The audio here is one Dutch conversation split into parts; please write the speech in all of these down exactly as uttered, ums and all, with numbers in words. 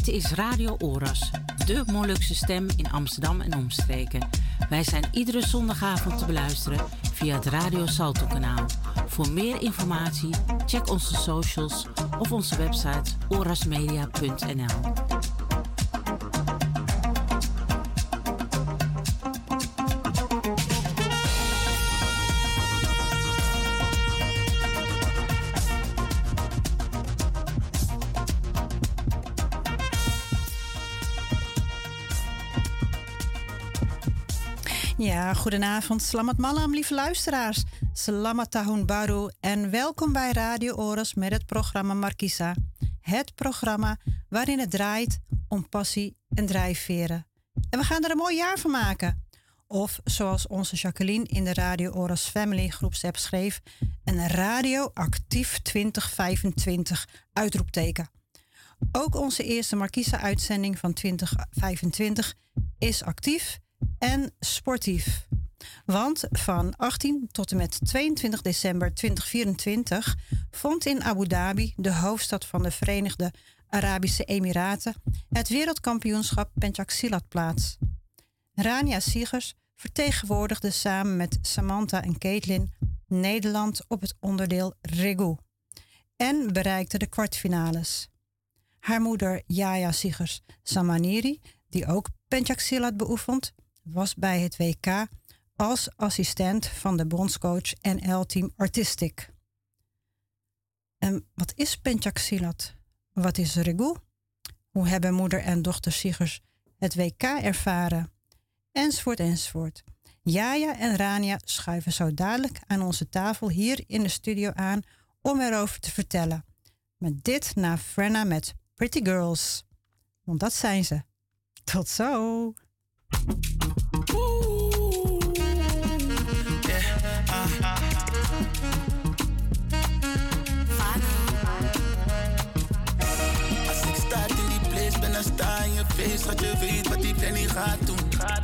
Dit is Radio Oras, de Molukse stem in Amsterdam en omstreken. Wij zijn iedere zondagavond te beluisteren via het Radio Salto kanaal. Voor meer informatie check onze socials of onze website orasmedia punt n l. Ja, goedenavond. Selamat malam, lieve luisteraars. Selamat tahun baru en welkom bij Radio Oras met het programma Markisa. Het programma waarin het draait om passie en drijfveren. En we gaan er een mooi jaar van maken. Of zoals onze Jacqueline in de Radio Oras Family groepsapp schreef, een radioactief twintig vijfentwintig uitroepteken. Ook onze eerste Markisa-uitzending van twintig vijfentwintig is actief en sportief. Want van achttien tot en met tweeëntwintig december tweeduizend vierentwintig vond in Abu Dhabi, de hoofdstad van de Verenigde Arabische Emiraten, het wereldkampioenschap Pencaksilat plaats. Rania Siegers vertegenwoordigde samen met Samantha en Caitlin Nederland op het onderdeel Regu en bereikte de kwartfinales. Haar moeder Yaya Siegers Samaniri, die ook Pencaksilat beoefent, was bij het W K als assistent van de bondscoach N L-team Artistic. En wat is Pencaksilat? Wat is Regu? Hoe hebben moeder en dochter Siegers het W K ervaren? Enzovoort, enzovoort. Yaya en Rania schuiven zo dadelijk aan onze tafel hier in de studio aan om erover te vertellen. Met dit na Frenna met Pretty Girls. Want dat zijn ze. Tot zo! Sta in je face, dat je weet wat die Danny gaat doen.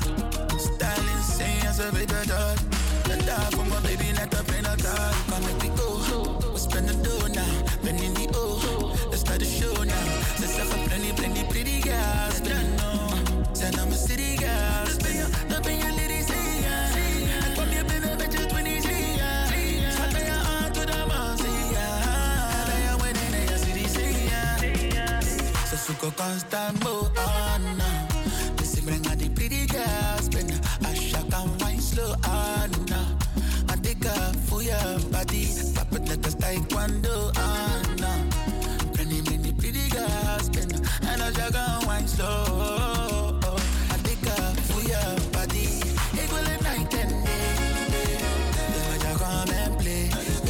Style insane, en ze weten dat. En daarvoor mijn baby net op in het hart. Come make me go, we spend the dough now. Ben in die O, let's start the show now. Ze zeggen plenty, plenty pretty girls. Ben no, zijn aan mijn city girls. Dus ben je, dan ben je lady zingen. En kom je binnen met je twinties zingen. Schat ben je aan to the man zingen. Ben je winning en je city zingen. Ze zoeken constant mo on now. Dus ik breng aan die pretty girls binnen. Asha kan wine slow on now. I take her for your body. Tap het net als taekwondo on now. Breng die mini pretty girls binnen. En Asha kan wine slow. I take her for your body. Ik wil een night and day. Dus met jou come and play.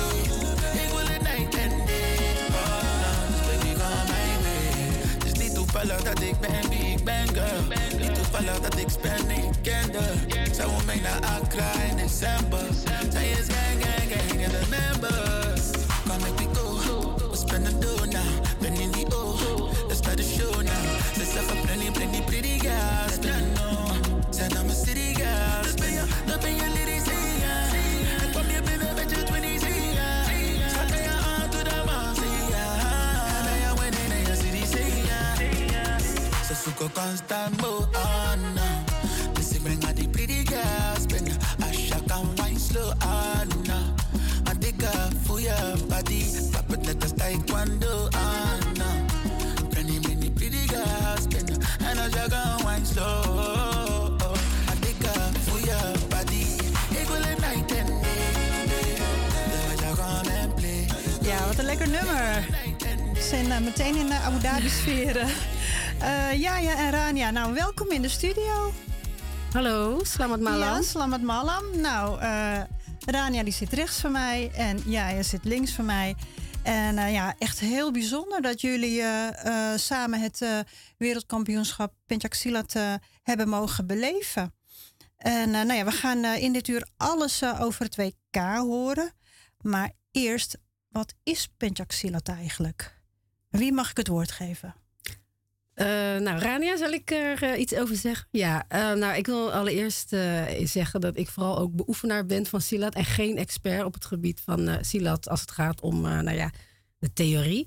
Ik wil een night and day. Dus baby come my way. Dus niet toevallig dat ik ben wie ik ben, girl. Niet toevallig dat ik spend candle. Zij wil mee naar Accra in december. Zij is gang, gang, gang en de members. Come make me go, we spend the dough now. Ben in die O, let's start the show now. Ze zeggen plenty, plenty pretty girls. Ben no, zijn aan mijn city girls. Dus ben je, dan ben je lady zingen. En kom je binnen met je twinties zingen. Schat ben je aan to the man zingen. Ben je winning en je city zingen. Ze zoeken constant mo on now. Dus ik breng aan die pretty girls binnen. Asha kan wine slow on now. I take her for your body. Tap het net als taekwondo on now. Breng die mini pretty girls binnen. En Asha kan wine slow. I take her for your body. Ik wil een night and day. Dus Asha come and play. Ja, wat een lekker nummer. We zijn uh, meteen in de Abu Dhabi sferen. Uh, Yaya en Rania, nou welkom in de studio. Hallo, selamat malam. Ja, selamat malam. Nou, uh, Rania die zit rechts van mij en Yaya zit links van mij. En uh, ja, echt heel bijzonder dat jullie uh, uh, samen het uh, wereldkampioenschap Pencaksilat uh, hebben mogen beleven. En uh, nou ja, we gaan uh, in dit uur alles uh, over het W K horen. Maar eerst, wat is Pencaksilat eigenlijk? Wie mag ik het woord geven? Uh, nou, Rania, zal ik er uh, iets over zeggen? Ja, uh, nou, ik wil allereerst uh, zeggen dat ik vooral ook beoefenaar ben van Silat en geen expert op het gebied van uh, Silat als het gaat om uh, nou ja, de theorie.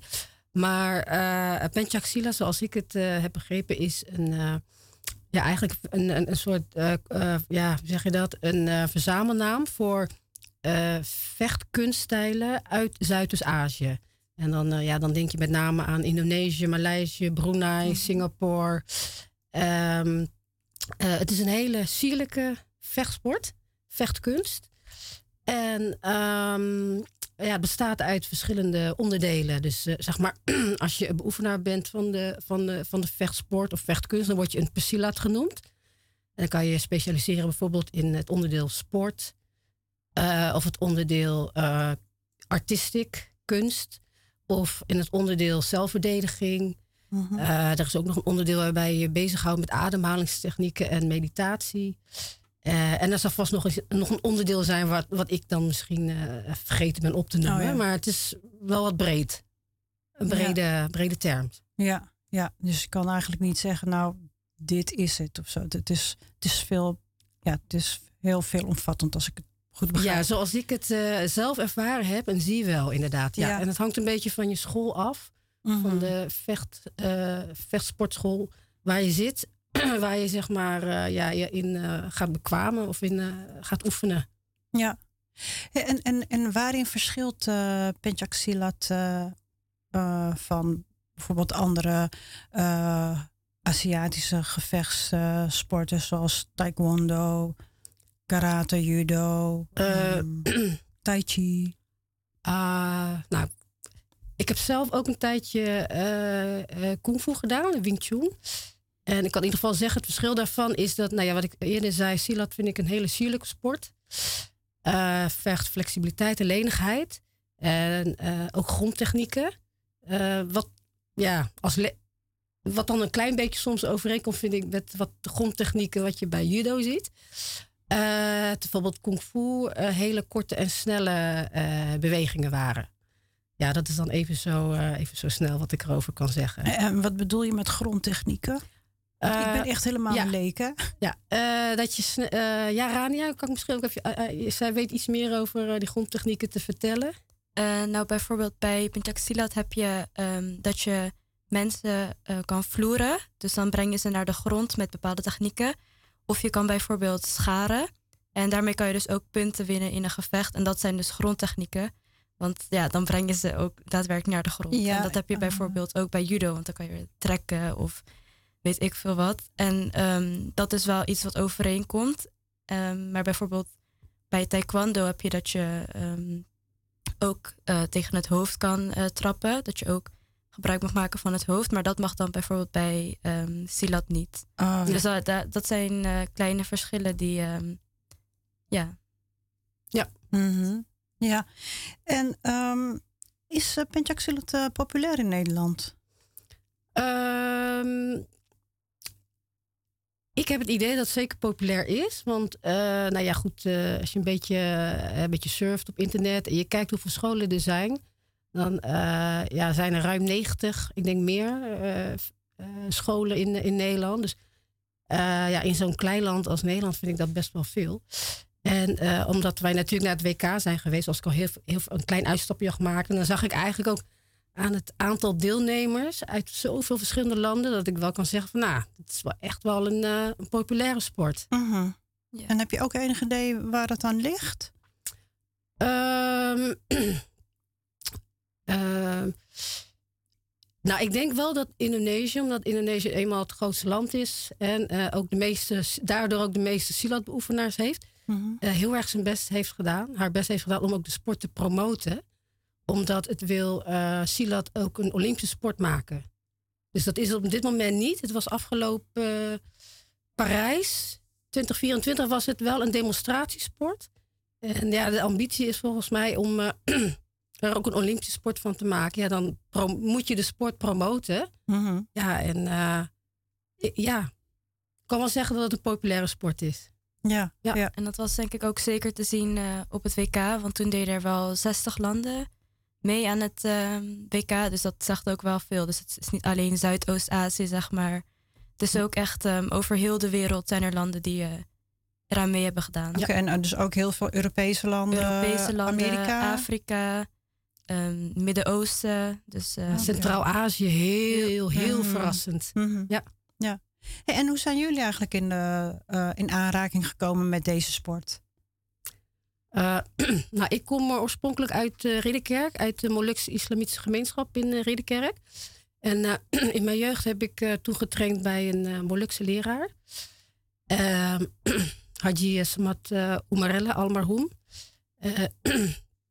Maar uh, Pencak-Silat, zoals ik het uh, heb begrepen, is een, uh, ja, eigenlijk een, een, een soort, uh, uh, ja, hoe zeg je dat, een uh, verzamelnaam voor uh, vechtkunststijlen uit Zuidoost-Azië. En dan, uh, ja, dan denk je met name aan Indonesië, Maleisië, Brunei, Singapore. Um, uh, het is een hele sierlijke vechtsport, vechtkunst. En um, ja, het bestaat uit verschillende onderdelen. Dus uh, zeg maar, als je een beoefenaar bent van de, van, de, van de vechtsport of vechtkunst, dan word je een pesilat genoemd. En dan kan je specialiseren bijvoorbeeld in het onderdeel sport. Uh, of het onderdeel uh, artistiek, kunst. Of in het onderdeel zelfverdediging. Mm-hmm. Uh, er is ook nog een onderdeel waarbij je bezighoudt met ademhalingstechnieken en meditatie. Uh, en er zal vast nog, eens, nog een onderdeel zijn wat, wat ik dan misschien uh, vergeten ben op te noemen. Oh, ja. Maar het is wel wat breed. Een brede, ja. brede term. Ja, ja, dus je kan eigenlijk niet zeggen, nou, dit is het of zo. Het is, het is, veel, ja, het is heel veelomvattend als ik het goed begrijp. Ja, zoals ik het uh, zelf ervaren heb en zie wel inderdaad. Ja. Ja. En het hangt een beetje van je school af. Mm-hmm. Van de vecht, uh, vechtsportschool waar je zit. Waar je zeg maar uh, ja, je in uh, gaat bekwamen of in uh, gaat oefenen. Ja. En, en, en waarin verschilt uh, Pencak-Silat uh, uh, van bijvoorbeeld andere uh, Aziatische gevechtssporten uh, zoals taekwondo, karate, judo, uh, um, tai chi? Uh, nou, ik heb zelf ook een tijdje uh, uh, kung fu gedaan, Wing Chun. En ik kan in ieder geval zeggen, het verschil daarvan is dat, nou ja, wat ik eerder zei, Silat vind ik een hele sierlijke sport. Uh, vergt flexibiliteit en lenigheid. En uh, ook grondtechnieken. Uh, wat, ja, als le- wat dan een klein beetje soms overeenkomt, vind ik, met wat de grondtechnieken wat je bij judo ziet. Uh, bijvoorbeeld kung fu uh, hele korte en snelle uh, bewegingen waren. Ja, dat is dan even zo, uh, even zo snel wat ik erover kan zeggen. En wat bedoel je met grondtechnieken? Uh, ik ben echt helemaal ja. een leek, hè? Ja, uh, dat je sne- uh, ja, Rania, kan ik misschien ook even. Uh, uh, zij weet iets meer over uh, die grondtechnieken te vertellen. Uh, nou, bijvoorbeeld bij Pencak-Silat heb je um, dat je mensen uh, kan vloeren. Dus dan breng je ze naar de grond met bepaalde technieken. Of je kan bijvoorbeeld scharen. En daarmee kan je dus ook punten winnen in een gevecht. En dat zijn dus grondtechnieken. Want ja, dan breng je ze ook daadwerkelijk naar de grond. Ja, en dat heb je uh, bijvoorbeeld ook bij judo. Want dan kan je trekken of weet ik veel wat. En um, dat is wel iets wat overeenkomt. Um, maar bijvoorbeeld bij taekwondo heb je dat je um, ook uh, tegen het hoofd kan uh, trappen. Dat je ook gebruik mag maken van het hoofd. Maar dat mag dan bijvoorbeeld bij um, Silat niet. Oh, dus ja. dat, dat zijn uh, kleine verschillen die... Um, ja. Ja. Mm-hmm. Ja. En um, is uh, Pencak-Silat uh, populair in Nederland? Um, ik heb het idee dat het zeker populair is. Want, uh, nou ja, goed, uh, als je een beetje, uh, een beetje surft op internet en je kijkt hoeveel scholen er zijn, dan uh, ja, zijn er ruim negentig, ik denk meer, uh, uh, scholen in, in Nederland. Dus uh, ja, in zo'n klein land als Nederland vind ik dat best wel veel. En uh, omdat wij natuurlijk naar het W K zijn geweest, als ik al heel, heel een klein uitstapje gemaakt, en dan zag ik eigenlijk ook aan het aantal deelnemers uit zoveel verschillende landen, dat ik wel kan zeggen van, nou, het is wel echt wel een, uh, een populaire sport. Uh-huh. Ja. En heb je ook enig idee waar het aan ligt? Um, uh, nou, ik denk wel dat Indonesië, omdat Indonesië eenmaal het grootste land is en uh, ook de meeste, daardoor ook de meeste Silat-beoefenaars heeft, uh-huh. uh, heel erg zijn best heeft gedaan, haar best heeft gedaan om ook de sport te promoten. Omdat het wil uh, Silat ook een Olympische sport maken. Dus dat is op dit moment niet. Het was afgelopen uh, Parijs twintig vierentwintig was het wel een demonstratiesport. En ja, de ambitie is volgens mij om uh, er ook een Olympische sport van te maken. Ja, dan pro- moet je de sport promoten. Mm-hmm. Ja, en uh, ja, ik kan wel zeggen dat het een populaire sport is. Ja, ja. ja. En dat was denk ik ook zeker te zien uh, op het W K. Want toen deden er wel zestig landen mee aan het uh, W K. Dus dat zegt ook wel veel. Dus het is niet alleen Zuidoost-Azië, zeg maar. Het is ook echt um, over heel de wereld zijn er landen die uh, eraan mee hebben gedaan. Oké, okay, en dus ook heel veel Europese landen, Europese landen, Amerika, Afrika. um, Midden-Oosten. Dus, uh, Centraal-Azië, heel, heel, heel mm-hmm. verrassend. Mm-hmm. Ja. Ja. Hey, en hoe zijn jullie eigenlijk in, de, uh, in aanraking gekomen met deze sport? Uh, nou, ik kom oorspronkelijk uit uh, Ridderkerk, uit de Molukse Islamitische Gemeenschap in uh, Ridderkerk. En uh, in mijn jeugd heb ik uh, toen getraind bij een uh, Molukse leraar. Uh, Haji Samat uh, Umarelle Almarhoem. Uh, uh,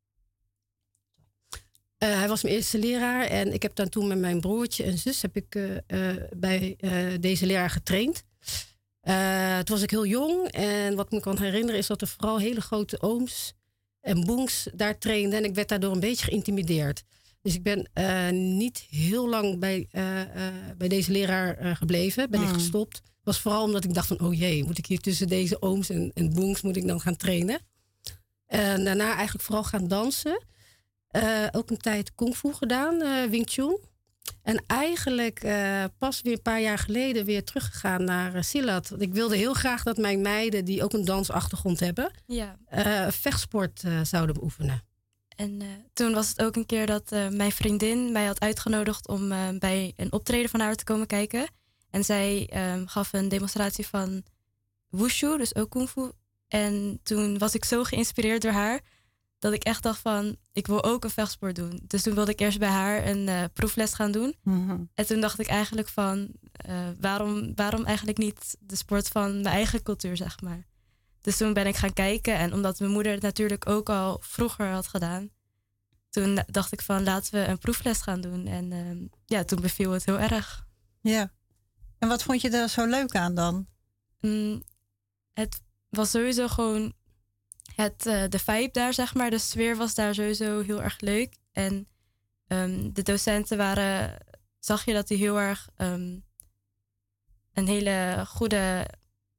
hij was mijn eerste leraar en ik heb dan toen met mijn broertje en zus heb ik uh, uh, bij uh, deze leraar getraind. Uh, toen was ik heel jong en wat ik me kan herinneren is dat er vooral hele grote ooms en boengs daar trainden en ik werd daardoor een beetje geïntimideerd. Dus ik ben uh, niet heel lang bij, uh, uh, bij deze leraar uh, gebleven, ben mm. ik gestopt. Het was vooral omdat ik dacht van oh jee, moet ik hier tussen deze ooms en, en boengs moet ik dan gaan trainen. En daarna eigenlijk vooral gaan dansen. Uh, ook een tijd kung fu gedaan, uh, Wing Chun. En eigenlijk uh, pas weer een paar jaar geleden weer teruggegaan naar uh, Silat. Want ik wilde heel graag dat mijn meiden, die ook een dansachtergrond hebben, ja. uh, vechtsport uh, zouden beoefenen. En uh, toen was het ook een keer dat uh, mijn vriendin mij had uitgenodigd om uh, bij een optreden van haar te komen kijken. En zij um, gaf een demonstratie van wushu, dus ook kung fu. En toen was ik zo geïnspireerd door haar dat ik echt dacht van, ik wil ook een vechtsport doen. Dus toen wilde ik eerst bij haar een uh, proefles gaan doen. Mm-hmm. En toen dacht ik eigenlijk van, uh, waarom, waarom eigenlijk niet de sport van mijn eigen cultuur, zeg maar. Dus toen ben ik gaan kijken. En omdat mijn moeder het natuurlijk ook al vroeger had gedaan, toen dacht ik van, laten we een proefles gaan doen. En uh, ja, toen beviel het heel erg. Ja. En wat vond je er zo leuk aan dan? Mm, het was sowieso gewoon het, uh, de vibe daar, zeg maar. De sfeer was daar sowieso heel erg leuk. En um, de docenten waren, zag je dat die heel erg um, een hele goede,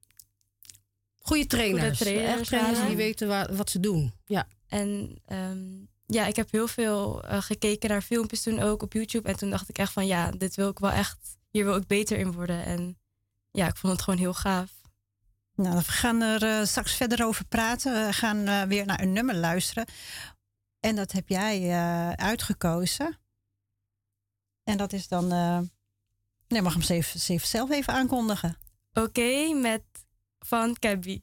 goede trainers. Goede trainers, Echt trainers die weten waar, wat ze doen. Ja. En um, ja, ik heb heel veel uh, gekeken naar filmpjes toen ook op YouTube. En toen dacht ik echt van ja, dit wil ik wel echt, hier wil ik beter in worden. En ja, ik vond het gewoon heel gaaf. Nou, we gaan er uh, straks verder over praten. We gaan uh, weer naar een nummer luisteren. En dat heb jij uh, uitgekozen. En dat is dan... Uh... Nee, mag hem ze even zelf even aankondigen. Oké, okay, met Van Cabby.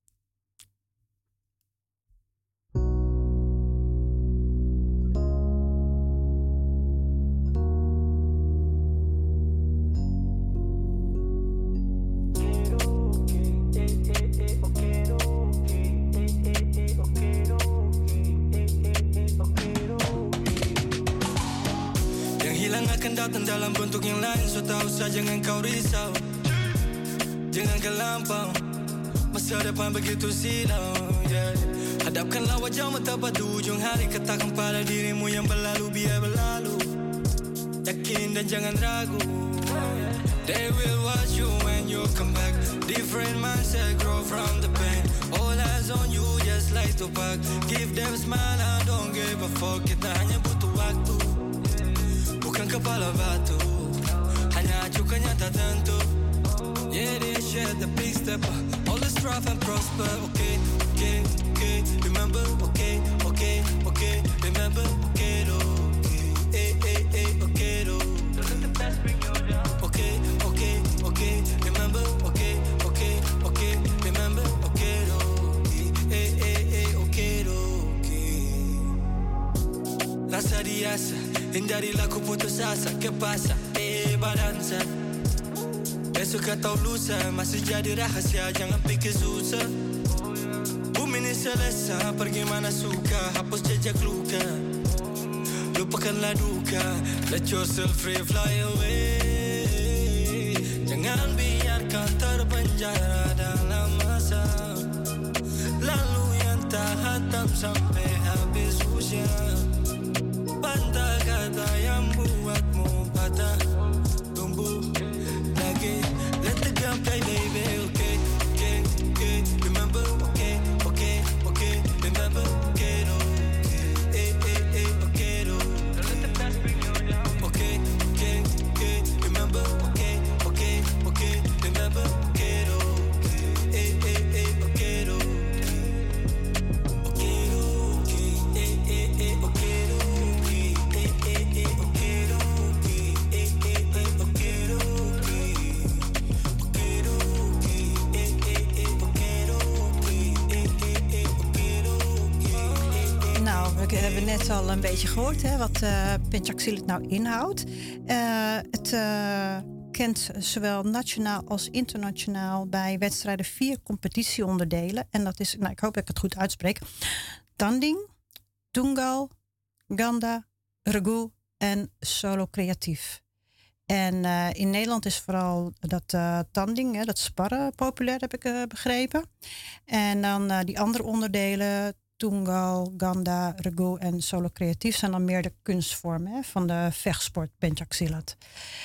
Datang dalam bentuk yang lain, so tahu saja jangan kau risau. Jangan kelampau, masa depan begitu silau, yeah. Hadapkanlah wajahmu tepat di ujung hari, katakan pada dirimu yang berlalu biar berlalu. Yakin dan jangan ragu. They will watch you when you come back. Different mindset grow from the pain. All eyes on you just like Tupac. Give them a smile and don't give a fuck. Kita hanya butuh waktu, bukan kepala batu, hanya acukan nyata tentu. Yeah, they share the big step, all the strive and prosper. Okay, okay, okay, remember, okay, okay, okay, remember, okay, okay, hey, hey, hey, okay, don't let the past bring you down. Okay, okay, okay, remember, okay, okay, okay, remember, okay, okay, hey, hey, hey, okay, okay. Rasa diasa, hindarilah ku putus asa. Que pasa? Eh, badanza. Besok atau lusa masih jadi rahasia, jangan pikir susah. Bumi ini selesa, pergi mana suka, hapus jejak luka. Lupakanlah duka, let yourself free, fly away. Jangan biarkan terpenjara dalam masa lalu yang tak hatam sampai habis usia. Bantah kata yang buatmu patah tumbuh lagi. Let the gun play, baby. Okay, okay, okay. Remember, okay, okay, okay. Remember, okay, no. Hey, hey, hey, okay, no. Don't let the past bring you down. Okay, okay, okay. Remember, okay, okay, okay. Remember, okay, no. Hey, hey, hey, okay, no. Okay, no. Hey, hey, hey, okay, no. hebben net al een beetje gehoord hè, wat uh, Pencak-Silat nou inhoudt. Uh, het uh, kent zowel nationaal als internationaal bij wedstrijden vier competitieonderdelen. En dat is, nou, ik hoop dat ik het goed uitspreek. Tanding, Tunggal, Ganda, Regu en Solo Creatief. En uh, in Nederland is vooral dat uh, tanding, hè, dat sparren populair, heb ik uh, begrepen. En dan uh, die andere onderdelen, Tunggal, Ganda, Regu en Solo Creatief, zijn dan meer de kunstvormen hè, van de vechtsport Pencak-Silat.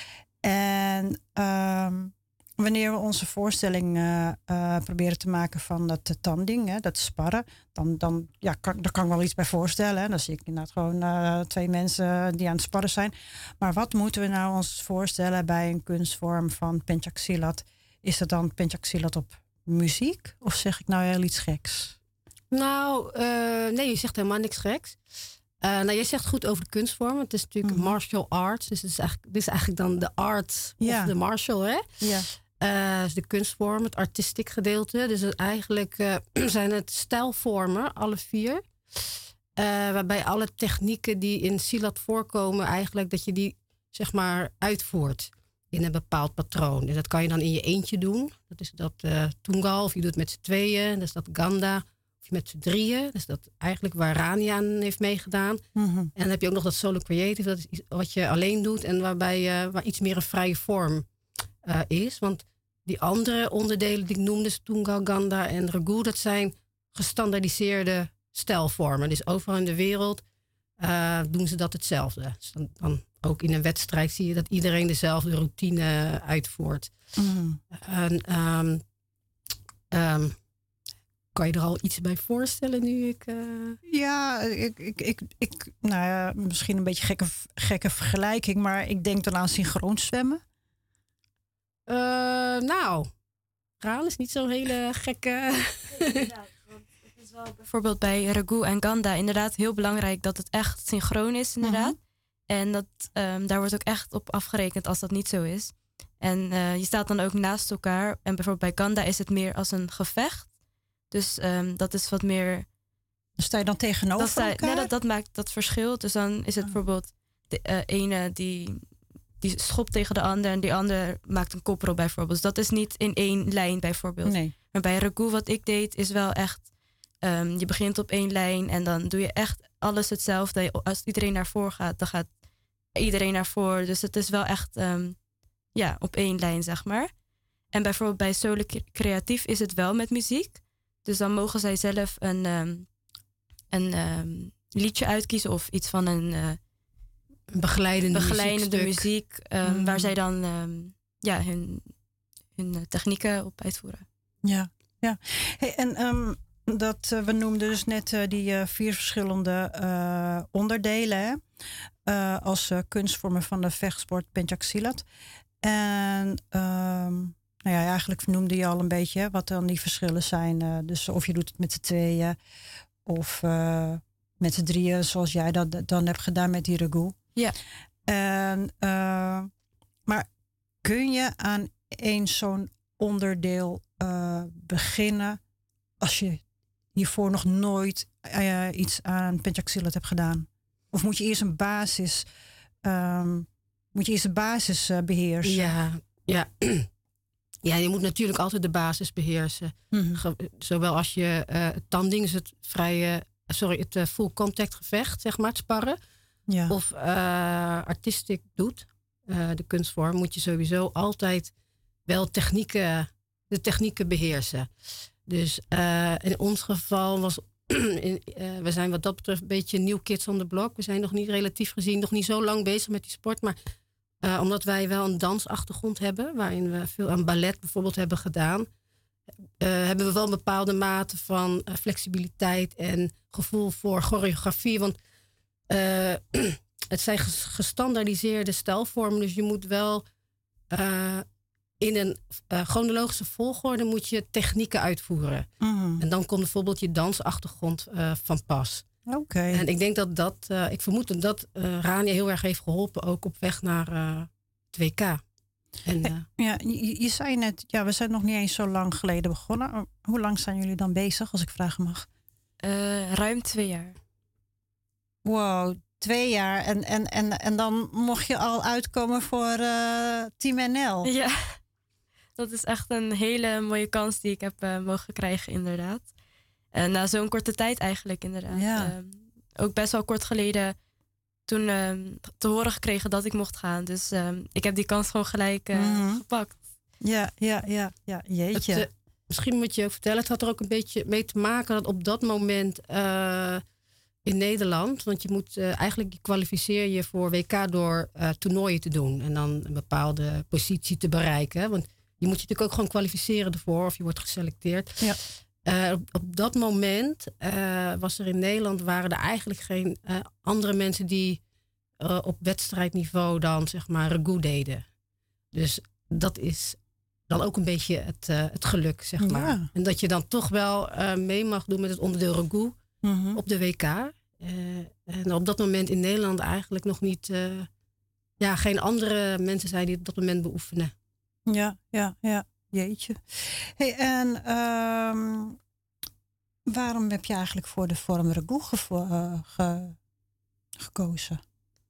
En um, wanneer we onze voorstelling uh, uh, proberen te maken van dat uh, tanding, hè, dat sparren, dan, dan ja, kan, daar kan ik wel iets bij voorstellen. Hè. Dan zie ik inderdaad gewoon uh, twee mensen die aan het sparren zijn. Maar wat moeten we nou ons voorstellen bij een kunstvorm van Pencak-Silat? Is dat dan Pencak-Silat op muziek? Of zeg ik nou heel iets geks? Nou, uh, nee, je zegt helemaal niks geks. Uh, nou, je zegt goed over de kunstvormen. Het is natuurlijk mm-hmm. martial arts. Dus het is eigenlijk, dit is eigenlijk dan de art ja. of de martial, hè? Ja. Uh, dus de kunstvorm, het artistiek gedeelte. Dus het eigenlijk uh, zijn het stijlvormen, alle vier. Uh, waarbij alle technieken die in Silat voorkomen, eigenlijk dat je die zeg maar uitvoert in een bepaald patroon. Dus dat kan je dan in je eentje doen. Dat is dat uh, Tunggal, of je doet het met z'n tweeën. Dat is dat Ganda, of je met z'n drieën. Dat is dat eigenlijk waar Rania aan heeft meegedaan. Mm-hmm. En dan heb je ook nog dat Solo Creative, dat is wat je alleen doet en waarbij uh, waar iets meer een vrije vorm uh, is. Want die andere onderdelen die ik noemde, Tunggal, Ganda en Regu, dat zijn gestandaardiseerde stijlvormen. Dus overal in de wereld uh, doen ze dat hetzelfde. Dus dan, dan ook in een wedstrijd zie je dat iedereen dezelfde routine uitvoert. Mm. En, um, um, kan je er al iets bij voorstellen nu ik... Uh... Ja, ik, ik, ik, ik, nou ja, misschien een beetje gekke, gekke vergelijking, maar ik denk dan aan synchroon zwemmen. Uh, nou, Raan is niet zo'n hele gekke... Inderdaad, want het is wel bijvoorbeeld bij Regu en Ganda inderdaad heel belangrijk dat het echt synchroon is inderdaad. Mm-hmm. En dat, um, daar wordt ook echt op afgerekend als dat niet zo is. En uh, je staat dan ook naast elkaar. En bijvoorbeeld bij Ganda is het meer als een gevecht. Dus um, dat is wat meer... Dan sta je dan tegenover dat sta, elkaar? Nee, dat, dat maakt dat verschil. Dus dan is het oh. bijvoorbeeld de uh, ene die, die schopt tegen de ander... en die ander maakt een koprol bijvoorbeeld. Dus dat is niet in één lijn bijvoorbeeld. Nee. Maar bij Regu wat ik deed is wel echt... Um, je begint op één lijn en dan doe je echt alles hetzelfde. Als iedereen naar voren gaat, dan gaat iedereen naar voren. Dus het is wel echt um, ja, op één lijn, zeg maar. En bijvoorbeeld bij Solo Creatief is het wel met muziek. Dus dan mogen zij zelf een, um, een um, liedje uitkiezen of iets van een uh, begeleidende, begeleidende muziek. Um, mm. Waar zij dan um, ja, hun, hun technieken op uitvoeren. Ja, ja. Hey, en um, dat, uh, we noemden dus net uh, die uh, vier verschillende uh, onderdelen hè? Uh, als uh, kunstvormen van de vechtsport Pencak-Silat. En um, nou ja, eigenlijk noemde je al een beetje hè, wat dan die verschillen zijn. Uh, dus of je doet het met z'n tweeën of uh, met z'n drieën, zoals jij dat dan hebt gedaan met die Regu. Ja. En, uh, maar kun je aan één zo'n onderdeel uh, beginnen als je hiervoor nog nooit uh, iets aan Pencak-Silat hebt gedaan? Of moet je eerst een basis, um, moet je eerst de basis uh, beheersen? Ja, ja. Ja, je moet natuurlijk altijd de basis beheersen. Mm-hmm. Ge- zowel als je uh, tanding is het vrije, sorry, het uh, full contact gevecht, zeg maar, het sparren. Ja. Of uh, artistiek doet, uh, de kunstvorm, moet je sowieso altijd wel technieken, de technieken beheersen. Dus uh, in ons geval was, in, uh, we zijn wat dat betreft een beetje nieuw kids on the block. We zijn nog niet relatief gezien, nog niet zo lang bezig met die sport, maar Uh, omdat wij wel een dansachtergrond hebben, waarin we veel aan ballet bijvoorbeeld hebben gedaan, uh, hebben we wel een bepaalde mate van uh, flexibiliteit en gevoel voor choreografie. Want uh, het zijn gestandaardiseerde stijlvormen, dus je moet wel uh, in een uh, chronologische volgorde moet je technieken uitvoeren. Mm. En dan komt bijvoorbeeld je dansachtergrond uh, van pas. Oké. Okay. En ik denk dat dat, uh, ik vermoed dat dat uh, Rania heel erg heeft geholpen, ook op weg naar uh, het W K. En, uh, ja, je, je zei net, ja, we zijn nog niet eens zo lang geleden begonnen. Hoe lang zijn jullie dan bezig, als ik vragen mag? Uh, ruim twee jaar. Wow, twee jaar. En, en, en, en dan mocht je al uitkomen voor uh, Team N L. Ja, dat is echt een hele mooie kans die ik heb uh, mogen krijgen, inderdaad. En na zo'n korte tijd eigenlijk, inderdaad. Ja. Uh, ook best wel kort geleden toen uh, te horen gekregen dat ik mocht gaan. Dus uh, ik heb die kans gewoon gelijk uh, mm-hmm. gepakt. Ja, ja, ja, ja. Jeetje. Het, uh, misschien moet je ook vertellen, het had er ook een beetje mee te maken dat op dat moment uh, in Nederland, want je moet uh, eigenlijk je kwalificeer je voor W K door uh, toernooien te doen en dan een bepaalde positie te bereiken. Want je moet je natuurlijk ook gewoon kwalificeren ervoor of je wordt geselecteerd. Ja. Uh, op, op dat moment uh, was er in Nederland waren er eigenlijk geen uh, andere mensen die uh, op wedstrijdniveau dan zeg maar regu deden. Dus dat is dan ook een beetje het, uh, het geluk, zeg maar. Ja. En dat je dan toch wel uh, mee mag doen met het onderdeel regu mm-hmm. op de W K. Uh, en op dat moment in Nederland eigenlijk nog niet, uh, ja, geen andere mensen zijn die op dat moment beoefenen. Ja, ja, ja. Jeetje. Hey, en um, waarom heb je eigenlijk voor de vorm regu gevo- uh, ge- gekozen?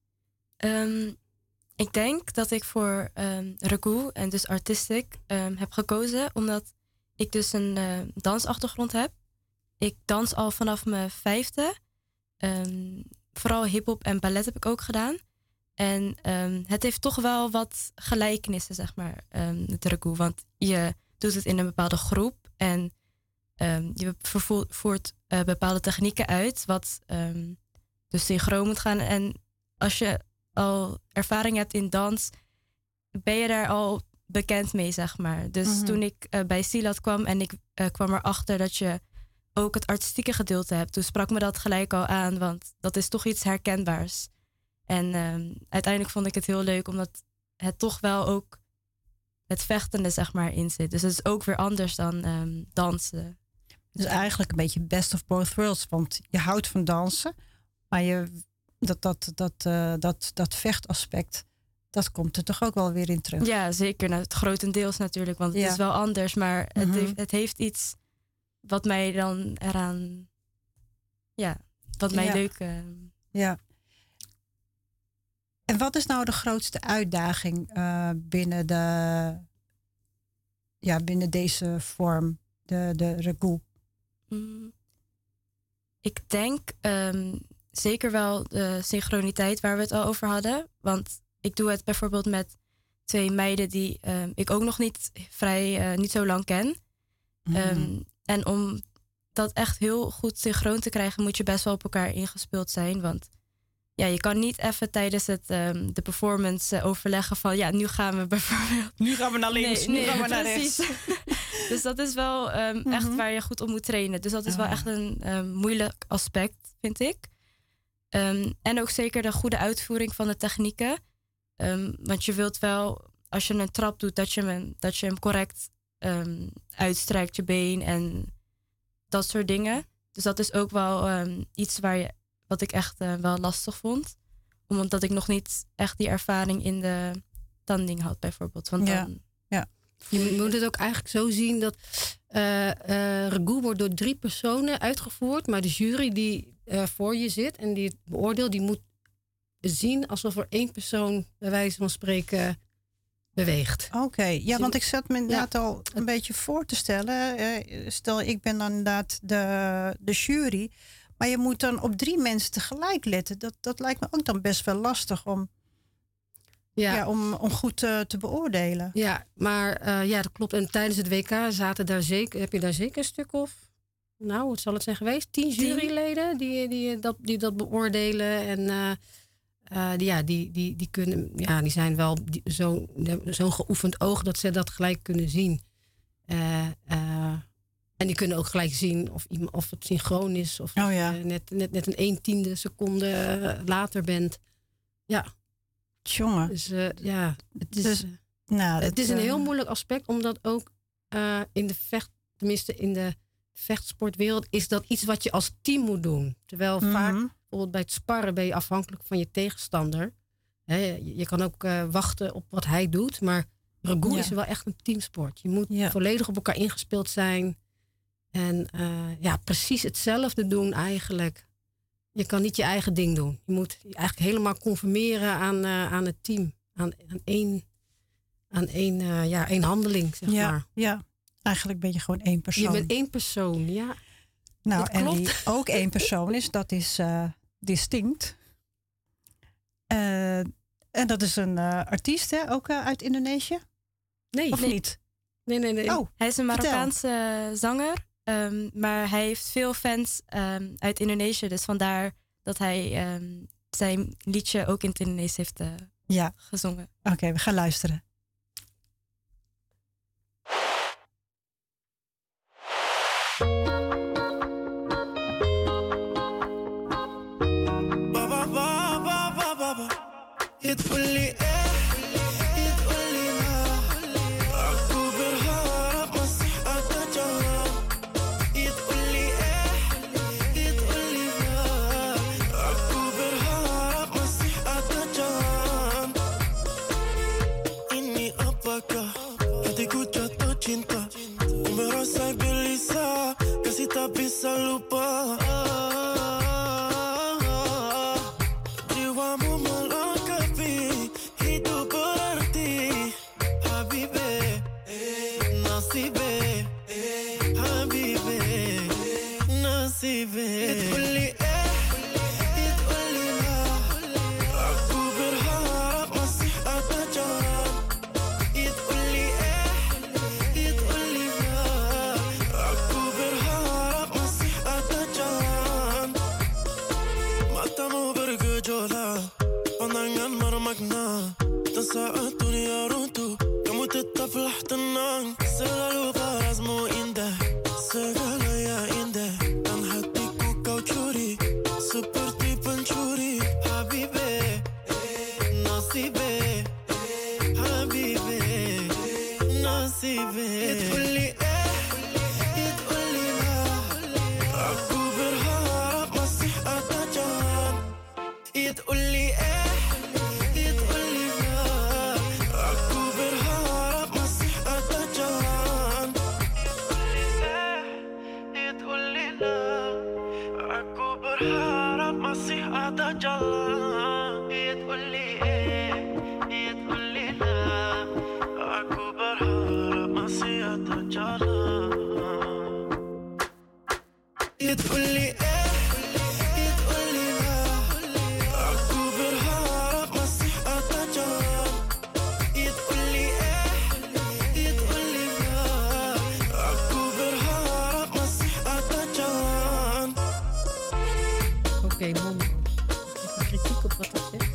Um, ik denk dat ik voor um, regu en dus artistic um, heb gekozen omdat ik dus een uh, dansachtergrond heb. Ik dans al vanaf mijn vijfde. Um, vooral hip-hop en ballet heb ik ook gedaan. En um, het heeft toch wel wat gelijkenissen, zeg maar, um, het regu. Want je doet het in een bepaalde groep en um, je voert uh, bepaalde technieken uit, wat um, dus synchroon moet gaan. En als je al ervaring hebt in dans, ben je daar al bekend mee, zeg maar. Dus mm-hmm. toen ik uh, bij Silat kwam en ik uh, kwam erachter dat je ook het artistieke gedeelte hebt, toen sprak me dat gelijk al aan, want dat is toch iets herkenbaars. En um, uiteindelijk vond ik het heel leuk, omdat het toch wel ook het vechtende, zeg maar, in zit. Dus het is ook weer anders dan um, dansen. Dus eigenlijk een beetje best of both worlds. Want je houdt van dansen, maar je, dat, dat, dat, uh, dat, dat vechtaspect, dat komt er toch ook wel weer in terug. Ja, zeker. Nou, het grotendeels natuurlijk, want het ja. is wel anders. Maar mm-hmm. het, heeft, het heeft iets wat mij dan eraan... Ja, wat mij ja. leuk... Uh, ja. En wat is nou de grootste uitdaging uh, binnen, de, ja, binnen deze vorm, de, de regu? Mm, ik denk um, zeker wel de synchroniteit waar we het al over hadden. Want ik doe het bijvoorbeeld met twee meiden die um, ik ook nog niet vrij uh, niet zo lang ken. Mm. Um, en om dat echt heel goed synchroon te krijgen, moet je best wel op elkaar ingespeeld zijn. Want ja, je kan niet even tijdens het, um, de performance uh, overleggen van ja, nu gaan we bijvoorbeeld... Nu gaan we naar links, nee, nu nee, gaan we naar precies. rechts. Dus dat is wel um, mm-hmm. echt waar je goed op moet trainen. Dus dat is oh. wel echt een um, moeilijk aspect, vind ik. Um, en ook zeker de goede uitvoering van de technieken. Um, want je wilt wel, als je een trap doet, dat je hem, dat je hem correct um, uitstrijkt, je been en dat soort dingen. Dus dat is ook wel um, iets waar je... wat ik echt uh, wel lastig vond. Omdat ik nog niet echt die ervaring in de tanding had, bijvoorbeeld. Want ja. dan... ja. Je moet het ook eigenlijk zo zien dat uh, uh, regu wordt door drie personen uitgevoerd. Maar de jury die uh, voor je zit en die het beoordeelt, die moet zien alsof er één persoon, bij wijze van spreken, beweegt. Oké, okay. ja, dus want ik zat me inderdaad ja. al een beetje voor te stellen. Uh, stel, ik ben dan inderdaad de, de jury. Maar je moet dan op drie mensen tegelijk letten. Dat, dat lijkt me ook dan best wel lastig om, ja. Ja, om, om goed uh, te beoordelen. Ja, maar uh, ja, dat klopt. En tijdens het W K zaten daar zeker, heb je daar zeker een stuk of, nou, wat zal het zijn geweest? Tien juryleden die, die, dat, die dat beoordelen. En uh, uh, die, ja, die, die, die, kunnen, ja, die zijn wel zo'n zo geoefend oog dat ze dat gelijk kunnen zien. Uh, uh, En die kunnen ook gelijk zien of, of het synchroon is. Of oh, ja. je net, net, net een een tiende seconde later bent. Ja. Tjonge. Dus uh, ja, het is, dus, nou, het dat, is een uh... heel moeilijk aspect. Omdat ook uh, in de vecht, tenminste in de vechtsportwereld, is dat iets wat je als team moet doen. Terwijl mm-hmm. vaak, bijvoorbeeld bij het sparren, ben je afhankelijk van je tegenstander. He, je, je kan ook uh, wachten op wat hij doet. Maar regu ja. is wel echt een teamsport. Je moet ja. volledig op elkaar ingespeeld zijn. En uh, ja, precies hetzelfde doen eigenlijk. je kan niet je eigen ding doen. Je moet je eigenlijk helemaal conformeren aan, uh, aan het team. Aan, aan één, aan één, uh, ja, één handeling, zeg ja, maar. Ja, eigenlijk ben je gewoon één persoon. Je bent één persoon, ja. Nou, en die ook één persoon is, dat is uh, Distinct. Uh, en dat is een uh, artiest, hè? Ook uh, uit Indonesië? Nee. Of nee. niet? Nee, nee, nee. Oh, hij is een Marokkaanse vertel. zanger. Um, maar hij heeft veel fans um, uit Indonesië. Dus vandaar dat hij um, zijn liedje ook in het Indonesisch heeft uh, ja. gezongen. Oké, okay, we gaan luisteren. Tak bisa lupa jiwamu melengkapi hidup berarti Habibi nasibi Habibi nasibi tquli eh tquli la aku berharap masih ada jalan tquli eh tquli la aku berharap matamu bergejolak, pandangan bermakna. Dan saat dunia runtuh, kamu tetaplah tenang. Selalu parasmu indah, segala yang indah. Dan hatiku kau curi, seperti pencuri. Habibi, nasibi, Habibi, nasibi. Tquli eh, tquli la, aku berharap masih ada jalan. Tquli eh, tquli la, aku berharap masih ada jalan. Tquli la, aku berharap masih ada jalan. Tquli eh, tquli la, aku berharap masih ada jalan. Tquli eh, tquli la, aku berharap masih ada jalan. Tquli eh, tquli la, aku berharap masih ada jalan. Oké, okay, mom. Even kritiek op wat dat zegt.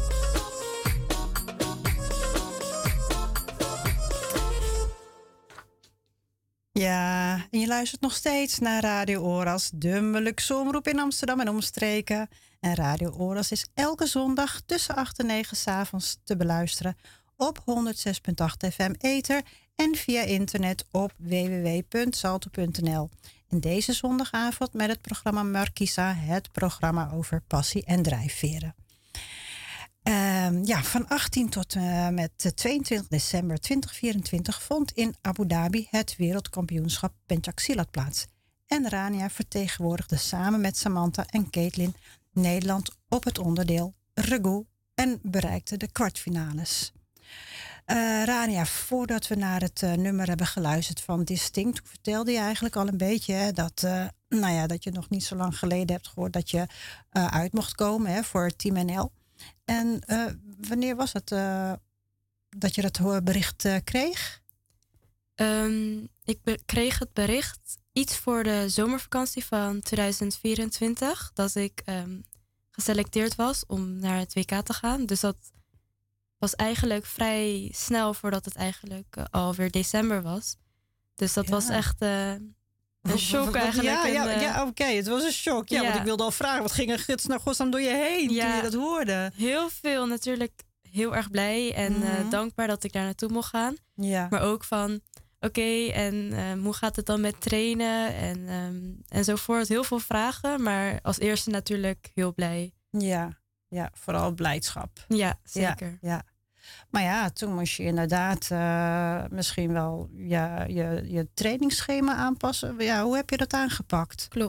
Ja, en je luistert nog steeds naar Radio Oras, de Molukse omroep in Amsterdam en omstreken. En Radio Oras is elke zondag tussen acht en negen 's avonds te beluisteren op honderdzes komma acht F M ether en via internet op w w w punt salto punt n l. En deze zondagavond met het programma Markisa, het programma over passie en drijfveren. Um, ja, van achttien tot uh, met tweeëntwintig december tweeduizend vierentwintig vond in Abu Dhabi het wereldkampioenschap Pencaksilat plaats. En Rania vertegenwoordigde samen met Samantha en Caitlin Nederland op het onderdeel Regu en bereikte de kwartfinales. Uh, Rania, voordat we naar het uh, nummer hebben geluisterd van Distinct, vertelde je eigenlijk al een beetje hè, dat, uh, nou ja, dat je nog niet zo lang geleden hebt gehoord dat je uh, uit mocht komen hè, voor Team N L. En uh, wanneer was het uh, dat je dat bericht uh, kreeg? Um, ik be- kreeg het bericht iets voor de zomervakantie van tweeduizend vierentwintig. Dat ik um, geselecteerd was om naar het W K te gaan. Dus dat was eigenlijk vrij snel voordat het eigenlijk uh, alweer december was. Dus dat ja. was echt uh, een shock eigenlijk. Ja, ja, en, uh, ja oké, okay. Het was een shock. Ja, ja, want ik wilde al vragen, wat ging er gids naar godsnaam door je heen ja, toen je dat hoorde? Heel veel, natuurlijk heel erg blij en mm-hmm. uh, dankbaar dat ik daar naartoe mocht gaan. Ja. Maar ook van, oké, okay, en uh, hoe gaat het dan met trainen en, um, enzovoort. Heel veel vragen, maar als eerste natuurlijk heel blij. Ja, ja, vooral blijdschap. Ja, zeker. Ja, ja. Maar ja, toen moest je inderdaad uh, misschien wel ja, je, je trainingsschema aanpassen. Ja, hoe heb je dat aangepakt? Klopt.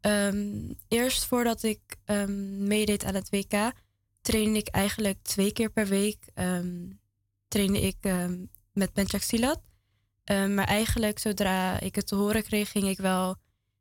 Um, eerst voordat ik um, meedeed aan het W K, trainde ik eigenlijk twee keer per week. Um, trainde ik um, met Pencak Silat. Um, maar eigenlijk zodra ik het te horen kreeg, ging ik wel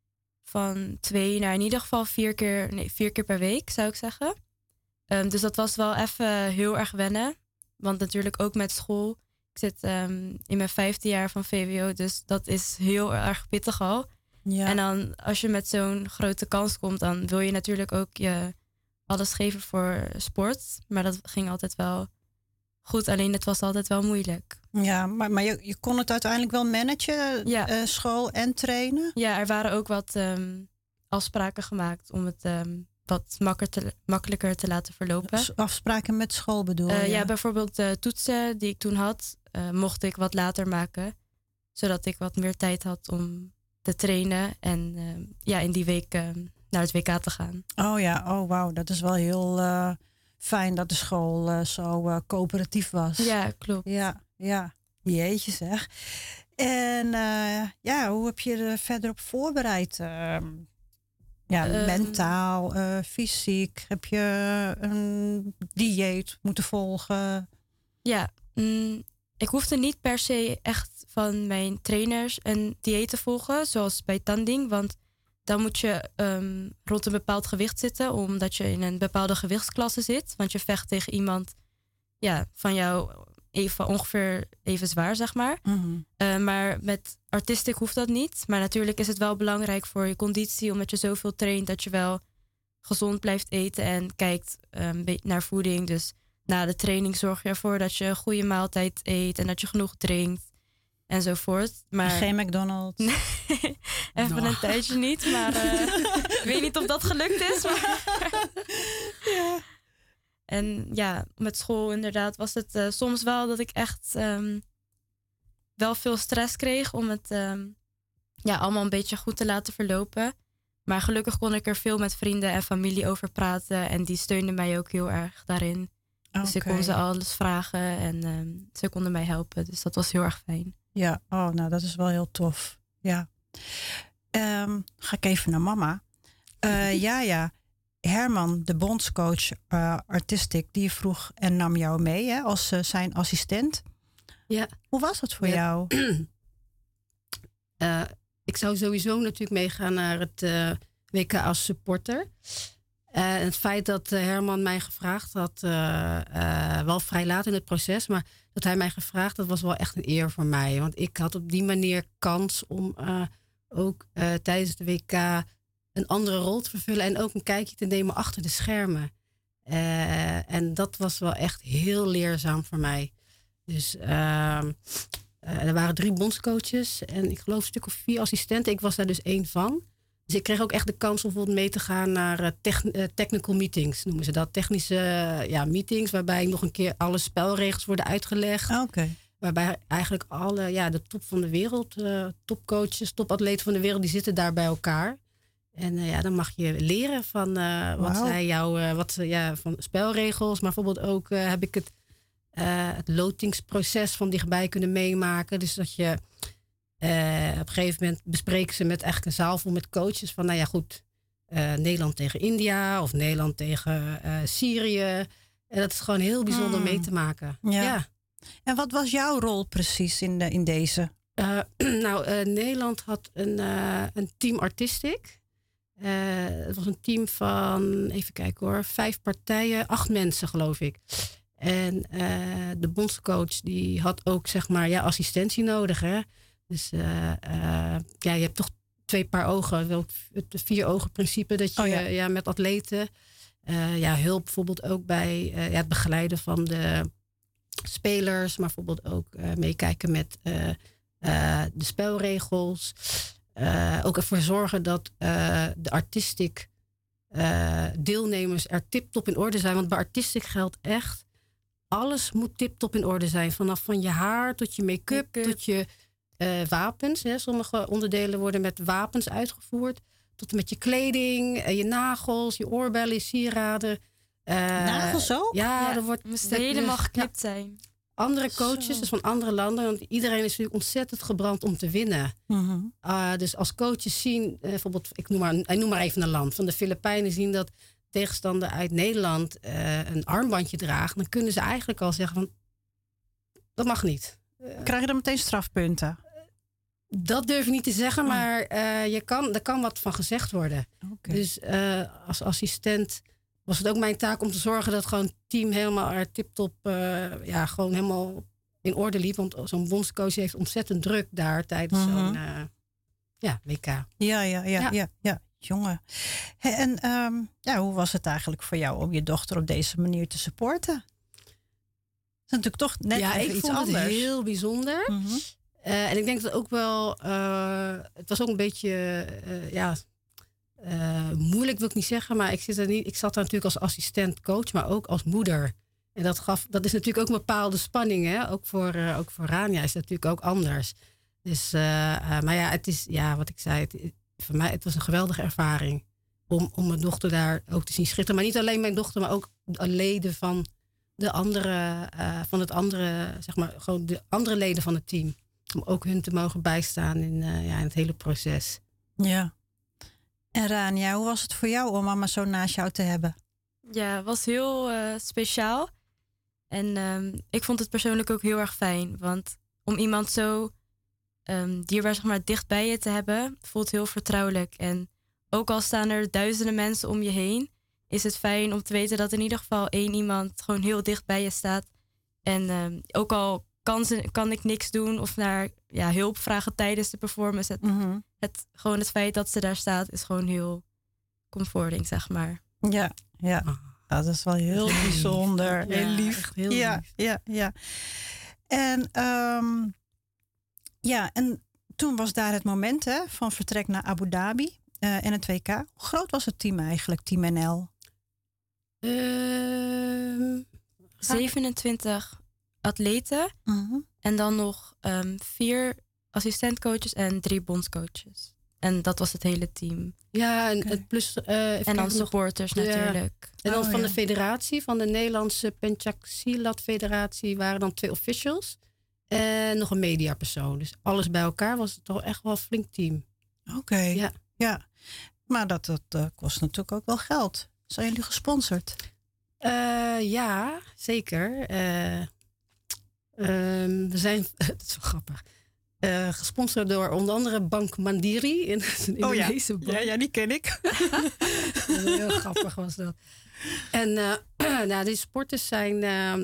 van twee naar in ieder geval vier keer, nee, vier keer per week, zou ik zeggen. Um, dus dat was wel even heel erg wennen. Want natuurlijk ook met school. Ik zit um, in mijn vijfde jaar van V W O, dus dat is heel erg pittig al. Ja. En dan als je met zo'n grote kans komt, dan wil je natuurlijk ook je alles geven voor sport. Maar dat ging altijd wel goed, alleen het was altijd wel moeilijk. Ja, maar, maar je, je kon het uiteindelijk wel managen, ja. uh, school en trainen? Ja, er waren ook wat um, afspraken gemaakt om het um, wat makker te, makkelijker te laten verlopen. Afspraken met school bedoel je? Uh, ja, bijvoorbeeld de toetsen die ik toen had, uh, mocht ik wat later maken. Zodat ik wat meer tijd had om te trainen en uh, ja, in die week uh, naar het W K te gaan. Oh ja, oh wauw, dat is wel heel uh, fijn dat de school uh, zo uh, coöperatief was. Ja, klopt. Ja, ja. Jeetje zeg. En uh, ja, hoe heb je er verder op voorbereid? Uh, ja, um, mentaal, uh, fysiek. Heb je een dieet moeten volgen? Ja, mm, ik hoefde niet per se echt van mijn trainers een dieet te volgen, zoals bij Tanding. Want dan moet je um, rond een bepaald gewicht zitten, omdat je in een bepaalde gewichtsklasse zit. Want je vecht tegen iemand ja, van jou even, ongeveer even zwaar, zeg maar. Mm-hmm. Uh, maar met artistic hoeft dat niet. Maar natuurlijk is het wel belangrijk voor je conditie, omdat je zoveel traint, dat je wel gezond blijft eten en kijkt um, naar voeding. Dus na de training zorg je ervoor dat je een goede maaltijd eet en dat je genoeg drinkt. Enzovoort. Maar geen McDonald's. Nee, even oh. een tijdje niet. Maar uh, ik weet niet of dat gelukt is. Maar ja. En ja, met school inderdaad was het uh, soms wel dat ik echt um, wel veel stress kreeg om het um, ja, allemaal een beetje goed te laten verlopen. Maar gelukkig kon ik er veel met vrienden en familie over praten. En die steunden mij ook heel erg daarin. Okay. Dus ik kon ze alles vragen en um, ze konden mij helpen. Dus dat was heel erg fijn. Ja, oh, nou dat is wel heel tof. Ja. Um, ga ik even naar mama. Uh, ja, ja. Herman, de bondscoach uh, artistic, die vroeg en nam jou mee hè, als uh, zijn assistent. Ja. Hoe was dat voor ja. jou? Uh, ik zou sowieso natuurlijk meegaan naar het uh, W K als supporter. Uh, het feit dat uh, Herman mij gevraagd had, uh, uh, wel vrij laat in het proces, maar dat hij mij gevraagd, dat was wel echt een eer voor mij. Want ik had op die manier kans om uh, ook uh, tijdens de W K een andere rol te vervullen en ook een kijkje te nemen achter de schermen. Uh, en dat was wel echt heel leerzaam voor mij. Dus uh, uh, er waren drie bondscoaches en ik geloof een stuk of vier assistenten. Ik was daar dus één van. Dus ik kreeg ook echt de kans om bijvoorbeeld mee te gaan naar uh, techn- uh, technical meetings, noemen ze dat. Technische uh, ja, meetings, waarbij nog een keer alle spelregels worden uitgelegd. Oké. Okay. Waarbij eigenlijk alle, ja, de top van de wereld, uh, topcoaches, topatleten van de wereld, die zitten daar bij elkaar. En uh, ja, dan mag je leren van uh, wat wow. zij jou, uh, wat ja, van spelregels. Maar bijvoorbeeld ook uh, heb ik het, uh, het lotingsproces van dichtbij kunnen meemaken. Dus dat je uh, op een gegeven moment bespreken ze met eigenlijk een zaal vol met coaches van, nou ja, goed, uh, Nederland tegen India of Nederland tegen uh, Syrië. En dat is gewoon heel bijzonder hmm. mee te maken. Ja. ja. En wat was jouw rol precies in, de, in deze? Uh, nou, uh, Nederland had een, uh, een team artistic. Uh, het was een team van, even kijken hoor, vijf partijen, acht mensen geloof ik. En uh, de bondscoach die had ook zeg maar ja, assistentie nodig. Hè? Dus uh, uh, ja, je hebt toch twee paar ogen, wel het vier ogen principe dat je oh, ja. Ja, met atleten. Uh, ja, hulp bijvoorbeeld ook bij uh, ja, het begeleiden van de spelers, maar bijvoorbeeld ook uh, meekijken met uh, uh, de spelregels. Uh, ook ervoor zorgen dat uh, de artistic uh, deelnemers er tip-top in orde zijn. Want bij artistic geldt echt, alles moet tip-top in orde zijn. Vanaf van je haar tot je make-up, make-up. tot je uh, wapens. Hè. Sommige onderdelen worden met wapens uitgevoerd. Tot en met je kleding, uh, je nagels, je oorbellen, je sieraden. Uh, Nagels ook? Ja, ja, er wordt moest helemaal geknipt ja. zijn. andere coaches, Zo. dus van andere landen. Want iedereen is natuurlijk ontzettend gebrand om te winnen. Mm-hmm. Uh, dus als coaches zien, uh, bijvoorbeeld, ik noem, maar, ik noem maar even een land. Van de Filipijnen zien dat tegenstander uit Nederland uh, een armbandje draagt. Dan kunnen ze eigenlijk al zeggen van, dat mag niet. Uh, Krijg je dan meteen strafpunten? Dat durf ik niet te zeggen, maar uh, je kan, er kan wat van gezegd worden. Okay. Dus uh, als assistent was het ook mijn taak om te zorgen dat gewoon het team helemaal tip-top, uh, ja, gewoon helemaal in orde liep. Want zo'n bondscoach heeft ontzettend druk daar tijdens mm-hmm. zo'n uh, ja, W K. Ja, ja, ja, ja, ja, ja. Jongen. Hey, en um, ja, hoe was het eigenlijk voor jou om je dochter op deze manier te supporten? Dat is natuurlijk toch net ja, even ik iets vond anders. Het heel bijzonder. Mm-hmm. Uh, en ik denk dat ook wel, uh, het was ook een beetje, uh, ja, uh, moeilijk wil ik niet zeggen, maar ik, zit er niet, ik zat daar natuurlijk als assistent coach, maar ook als moeder. En dat gaf, dat is natuurlijk ook een bepaalde spanning, hè? Ook voor, uh, ook voor Rania is dat natuurlijk ook anders. Dus, uh, uh, maar ja, het is, ja, wat ik zei, het, voor mij, het was een geweldige ervaring om, om mijn dochter daar ook te zien schitteren. Maar niet alleen mijn dochter, maar ook leden van de andere, uh, van het andere, zeg maar, gewoon de andere leden van het team. Om ook hun te mogen bijstaan in, uh, ja, in het hele proces. Ja. En Rania, hoe was het voor jou om mama zo naast jou te hebben? Ja, het was heel uh, speciaal. En um, ik vond het persoonlijk ook heel erg fijn. Want om iemand zo um, dierbaar, zeg maar, dicht bij je te hebben, voelt heel vertrouwelijk. En ook al staan er duizenden mensen om je heen, is het fijn om te weten dat in ieder geval één iemand gewoon heel dicht bij je staat. En um, ook al kan, ze, kan ik niks doen of naar ja, hulp vragen tijdens de performance. Het, mm-hmm. het, gewoon het feit dat ze daar staat is gewoon heel comforting, zeg maar. Ja, ja. ja dat is wel heel lief. bijzonder. Ja, heel lief. Heel ja, lief. ja, ja. En, um, ja, en toen was daar het moment hè, van vertrek naar Abu Dhabi uh, en het W K. Hoe groot was het team eigenlijk, Team N L? Uh, zevenentwintig atleten. Mm-hmm. En dan nog um, vier assistentcoaches en drie bondscoaches. En dat was het hele team. Ja, en, okay. plus, uh, en dan supporters nog, natuurlijk. Ja. En dan oh, van ja. de federatie, van de Nederlandse Pencaksilat Federatie, waren dan twee officials. En nog een mediapersoon. Dus alles bij elkaar was het toch echt wel een flink team. Oké, okay. ja. ja. Maar dat, dat uh, kost natuurlijk ook wel geld. Zijn jullie gesponsord? Uh, ja, zeker. Uh, um, we zijn, dat is wel grappig, uh, gesponsord door onder andere Bank Mandiri. In, in oh ja. Bank. ja, ja, die ken ik. Heel grappig was dat. En uh, nou, die sporters zijn uh,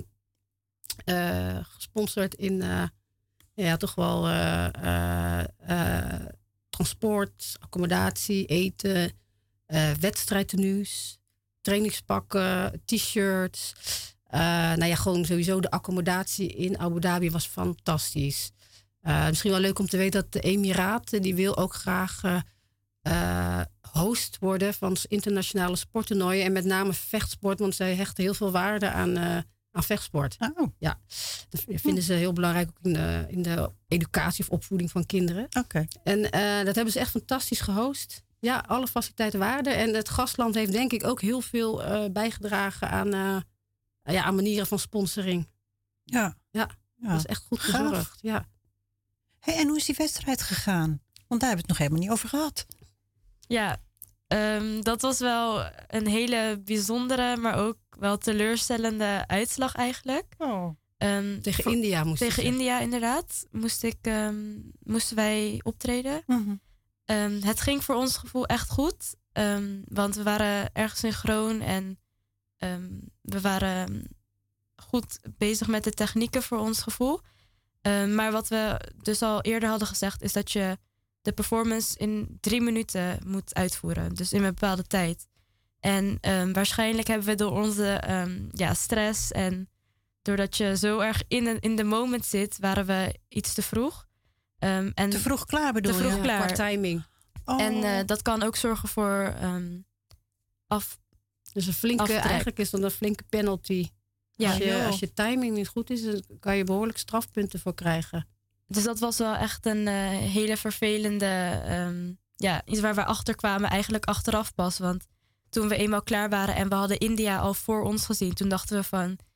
uh, gesponsord in uh, ja, toch wel uh, uh, uh, transport, accommodatie, eten, uh, wedstrijdtenues, trainingspakken, t-shirts. Uh, nou ja, gewoon sowieso de accommodatie in Abu Dhabi was fantastisch. Uh, misschien wel leuk om te weten dat de Emiraten, die wil ook graag uh, uh, host worden van internationale sporttoernooien. En met name vechtsport, want zij hechten heel veel waarde aan, uh, aan vechtsport. Oh. Ja, dat vinden ze heel belangrijk ook in de, in de educatie of opvoeding van kinderen. Oké. Okay. En uh, dat hebben ze echt fantastisch gehost. Ja, alle faciliteiten waarden. En het gastland heeft denk ik ook heel veel uh, bijgedragen aan, uh, ja, aan manieren van sponsoring. Ja. Ja, ja. dat is echt goed gezorgd. Ja. Hey, en hoe is die wedstrijd gegaan? Want daar hebben we het nog helemaal niet over gehad. Ja, um, dat was wel een hele bijzondere, maar ook wel teleurstellende uitslag eigenlijk. Oh. Um, tegen voor, India moest Tegen India inderdaad moest ik, um, moesten wij optreden. Mm-hmm. Um, het ging voor ons gevoel echt goed. Um, want we waren erg synchroon en um, we waren goed bezig met de technieken voor ons gevoel. Um, maar wat we dus al eerder hadden gezegd is dat je de performance in drie minuten moet uitvoeren. Dus in een bepaalde tijd. En um, waarschijnlijk hebben we door onze um, ja, stress en doordat je zo erg in de, in de moment zit, waren we iets te vroeg. Um, en te vroeg klaar bedoel je? Te vroeg ja, klaar. Qua timing. Oh. En uh, dat kan ook zorgen voor um, af. Dus een flinke, aftrek. eigenlijk is dat een flinke penalty. Ja, als, je, als je timing niet goed is, dan kan je behoorlijk strafpunten voor krijgen. Dus dat was wel echt een uh, hele vervelende, um, ja, iets waar we achter kwamen, eigenlijk achteraf pas. Want toen we eenmaal klaar waren en we hadden India al voor ons gezien, toen dachten we van,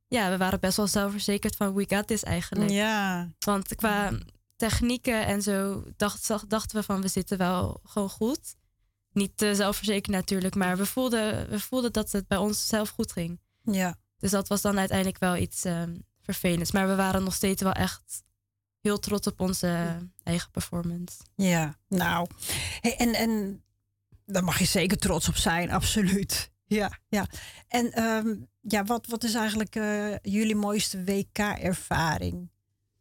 ja, we waren best wel zelfverzekerd van we got this eigenlijk. Ja. Want qua technieken en zo dacht, dachten we van we zitten wel gewoon goed. Niet te zelfverzekerd natuurlijk, maar we voelden, we voelden dat het bij ons zelf goed ging. Ja. Dus dat was dan uiteindelijk wel iets um, vervelends. Maar we waren nog steeds wel echt heel trots op onze uh, eigen performance. Ja, nou. Hey, en, en daar mag je zeker trots op zijn, absoluut. Ja, ja. En um, ja, wat, wat is eigenlijk uh, jullie mooiste W K-ervaring?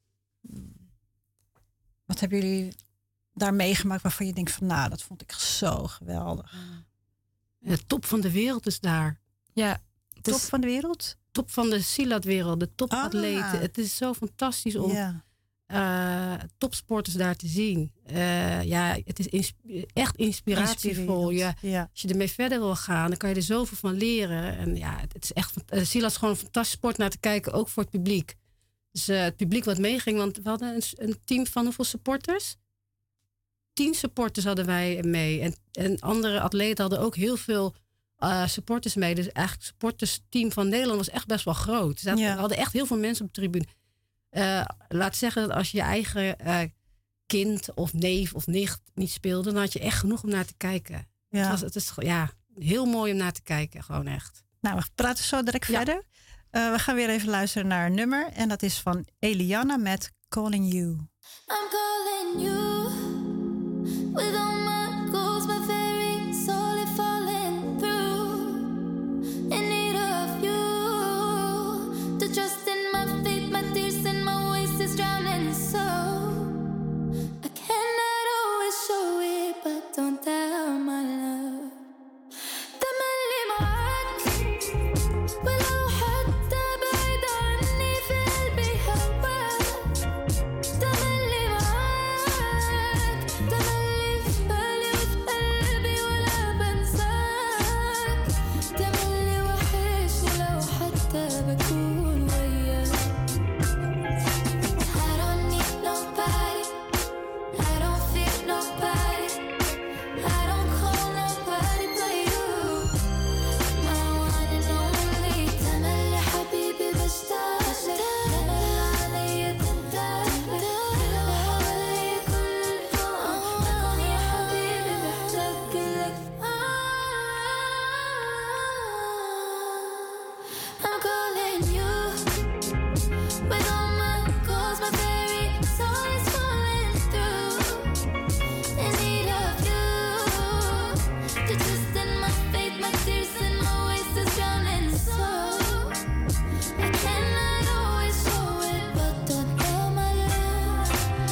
Wat hebben jullie daar meegemaakt waarvan je denkt van, nou, dat vond ik zo geweldig. De top van de wereld is daar. Ja. Dus, top van de wereld? Top van de silatwereld, de topatleten. Ah. Het is zo fantastisch om ja. uh, topsporters daar te zien. Uh, ja, het is insp- echt inspiratievol. Ja. Ja. Als je ermee verder wil gaan, dan kan je er zoveel van leren. En ja, het is echt, uh, silat is gewoon een fantastisch sport naar te kijken, ook voor het publiek. Dus uh, het publiek wat meeging, want we hadden een, een team van hoeveel supporters? Tien supporters hadden wij mee. En, en andere atleten hadden ook heel veel uh, supporters mee. Dus eigenlijk het supportersteam van Nederland was echt best wel groot. We ja. hadden echt heel veel mensen op de tribune. Uh, laat zeggen dat als je je eigen uh, kind of neef of nicht niet speelde, dan had je echt genoeg om naar te kijken. Ja. Het, was, het is ja, heel mooi om naar te kijken, gewoon echt. Nou, we praten zo direct ja. verder. Uh, we gaan weer even luisteren naar een nummer. En dat is van Eliana met Calling You. I'm calling you. With all my goals, my very soul is falling through. In need of you. To trust in my faith, my tears and my voice is drowning. So I cannot always show it, but don't tell my love. تملي معاك ولو حتى بعيد عني في قلبي هواك. تملي معاك تملي في بالي وفي قلبي ولا بنساك. تملي وحشني لو حتى بكون وياك. I don't need nobody, I don't fear nobody, I don't call nobody but you. My one and only. تملي حبيبي بشتاق لك. تملي علي تنتبه. لو حوالي كل الكون كون يا حبيبي بحتاج لك. I'm calling you. With all my goals, my very soul is falling through. In need of you. To trust in my faith, my tears and my ways is drowning. So I cannot always show it, but don't tell my love.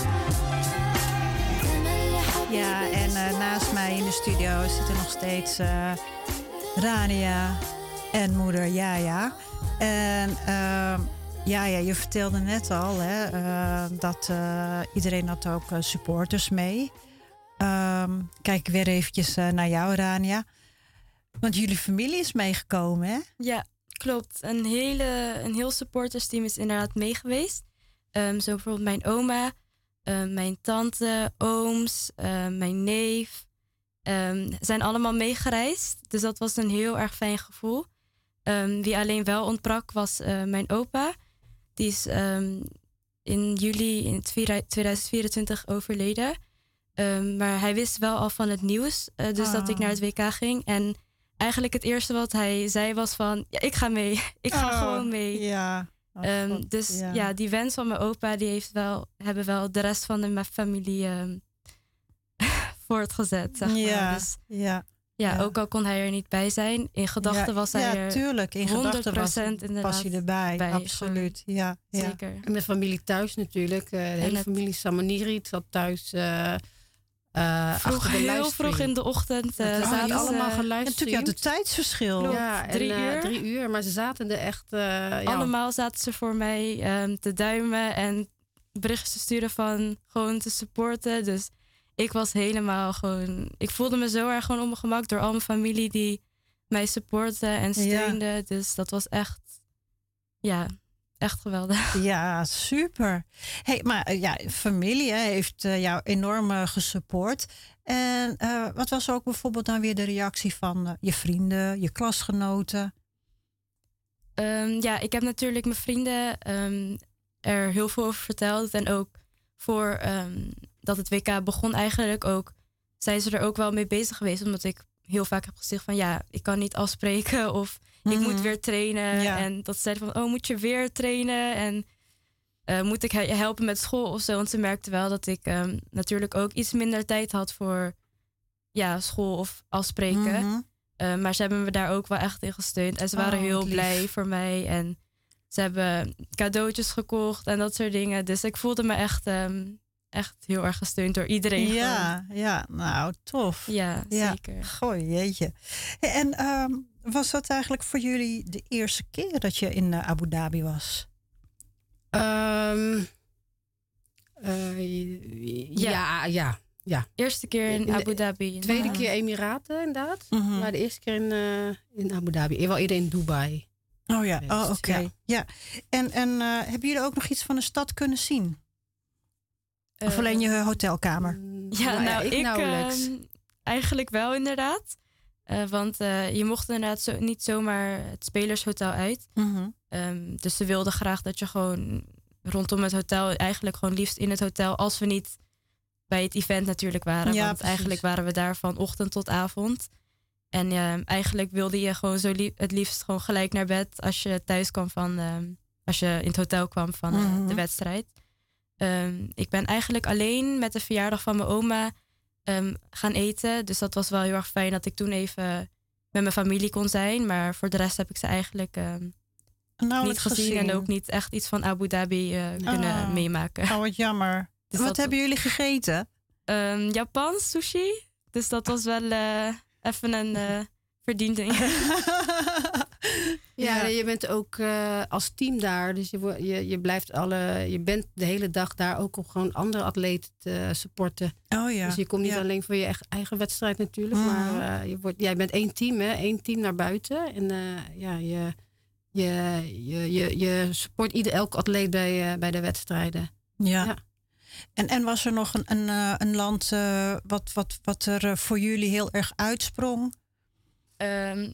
تملي حبيبي Ja, en uh, naast mij in de studio zitten nog steeds uh, Rania en moeder Jaja. En uh, Jaja, je vertelde net al hè, uh, dat uh, iedereen had ook uh, supporters mee. Um, kijk weer eventjes uh, naar jou, Rania. Want jullie familie is meegekomen, hè? Ja, klopt. Een, hele, een heel supportersteam is inderdaad mee geweest. Um, zo bijvoorbeeld mijn oma, um, mijn tante, ooms, um, mijn neef. Um, zijn allemaal meegereisd. Dus dat was een heel erg fijn gevoel. Um, wie alleen wel ontbrak was uh, mijn opa. Die is um, in juli in tweeduizend vierentwintig overleden. Um, maar hij wist wel al van het nieuws. Uh, dus oh. dat ik naar het W K ging. En eigenlijk het eerste wat hij zei was van... Ja, ik ga mee. Ik ga oh. gewoon mee. Ja. Oh, um, dus ja. ja, die wens van mijn opa... die heeft wel, hebben wel de rest van de, mijn familie um, voortgezet. Zeg maar. Ja, dus, ja. Ja, ja, ook al kon hij er niet bij zijn. In gedachten ja, was hij ja, er tuurlijk. In honderd procent was, was hij erbij. Bij, absoluut. Ja, ja. Zeker. En mijn familie thuis natuurlijk. Uh, de en hele het... familie Samaniri zat thuis uh, uh, vroeg, achter de heel vroeg in de ochtend. Uh, uh, zaten allemaal uh, geluisterd. Natuurlijk, ja, het tijdsverschil. Klopt, ja, drie en, uh, uur. Drie uur, maar ze zaten er echt... Uh, ja. Allemaal zaten ze voor mij um, te duimen en berichtjes te sturen van gewoon te supporten. Dus ik was helemaal gewoon... Ik voelde me zo erg gewoon op mijn gemak door al mijn familie die mij supporten en steunde. Ja. Dus dat was echt... Ja, echt geweldig. Ja, super. Hey, maar ja, familie hè, heeft uh, jou enorm uh, gesupport. En uh, wat was ook bijvoorbeeld dan weer de reactie van uh, je vrienden, je klasgenoten? Um, ja, ik heb natuurlijk mijn vrienden um, er heel veel over verteld. En ook voor um, dat het W K begon eigenlijk ook, zijn ze er ook wel mee bezig geweest. Omdat ik heel vaak heb gezegd van ja, ik kan niet afspreken of mm-hmm. ik moet weer trainen. Ja. En dat ze zeiden van, oh, moet je weer trainen? En uh, moet ik je helpen met school of zo? Want ze merkten wel dat ik um, natuurlijk ook iets minder tijd had voor ja, school of afspreken. Mm-hmm. Uh, maar ze hebben me daar ook wel echt in gesteund. En ze waren oh, heel lief. blij voor mij. En ze hebben cadeautjes gekocht en dat soort dingen. Dus ik voelde me echt, um, echt heel erg gesteund door iedereen. Ja, gewoon. ja, nou tof. Ja, ja. zeker. Goh, jeetje. En um, was dat eigenlijk voor jullie de eerste keer dat je in uh, Abu Dhabi was? Um, uh, ja, ja. ja. Ja. Eerste keer in, in Abu Dhabi. Tweede keer Emiraten, inderdaad. Mm-hmm. Maar de eerste keer in, uh, in Abu Dhabi. Wel eerder in Dubai. Oh ja, oh, oké. Okay. Ja. ja. En, en uh, hebben jullie ook nog iets van de stad kunnen zien? Uh, of alleen je hotelkamer? Ja, nou, nou ik, ik nauwelijks. Uh, eigenlijk wel inderdaad. Uh, want uh, je mocht inderdaad zo, niet zomaar het spelershotel uit. Mm-hmm. Um, dus ze wilden graag dat je gewoon rondom het hotel, eigenlijk gewoon liefst in het hotel, als we niet bij het event natuurlijk waren. Ja, want precies. Eigenlijk waren we daar van ochtend tot avond. En uh, eigenlijk wilde je gewoon zo lief, het liefst gewoon gelijk naar bed als je thuis kwam van, uh, als je in het hotel kwam van uh, mm-hmm. de wedstrijd. Um, ik ben eigenlijk alleen met de verjaardag van mijn oma um, gaan eten. Dus dat was wel heel erg fijn dat ik toen even met mijn familie kon zijn. Maar voor de rest heb ik ze eigenlijk um, niet gezien, gezien. En ook niet echt iets van Abu Dhabi uh, kunnen oh. meemaken. Oh, wat jammer. Dus wat dat, hebben jullie gegeten? Um, Japans sushi. Dus dat was wel uh, even een uh, verdiending. Ja, ja, je bent ook uh, als team daar. Dus je, je, je blijft alle. Je bent de hele dag daar ook om gewoon andere atleten te supporten. Oh ja. Dus je komt niet ja. alleen voor je echt eigen wedstrijd natuurlijk. Mm. Maar uh, je wordt, jij bent één team, hè? Één team naar buiten. En uh, ja, je, je, je, je, je support ieder elke atleet bij, uh, bij de wedstrijden. Ja. ja. En, en was er nog een, een, een land uh, wat, wat, wat er voor jullie heel erg uitsprong? Um,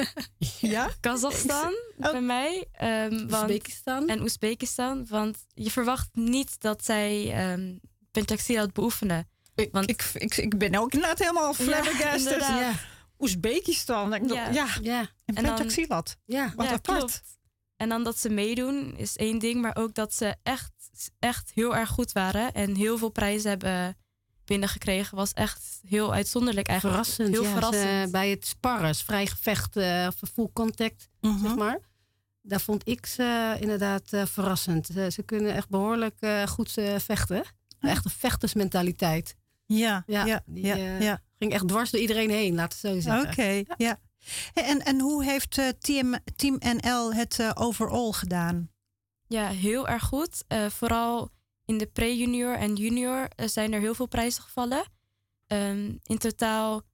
ja, Kazachstan oh. bij mij. Um, want, Oezbekistan. En Oezbekistan. Want je verwacht niet dat zij um, pencaksilat beoefenen. Want, ik, ik, ik ben ook inderdaad helemaal flabbergasted. Ja, ja. Oezbekistan. Ik ja. ja. ja. En pencaksilat. Ja, wat ja, apart. Klopt. En dan dat ze meedoen is één ding. Maar ook dat ze echt, echt heel erg goed waren. En heel veel prijzen hebben binnengekregen. Was echt heel uitzonderlijk eigenlijk. Verrassend. Heel ja, verrassend. Ze, bij het sparren, vrij gevecht, uh, full contact, mm-hmm. zeg maar. Daar vond ik ze inderdaad uh, verrassend. Ze, ze kunnen echt behoorlijk uh, goed uh, vechten. Mm. Echt een vechtersmentaliteit. Ja, ja, ja, die, ja, uh, ja. ging echt dwars door iedereen heen, laat het zo zeggen. Oké, okay, ja. ja. En, en hoe heeft uh, team, team N L het uh, overall gedaan? Ja, heel erg goed. Uh, vooral in de pre-junior en junior uh, zijn er heel veel prijzen gevallen. Um, in totaal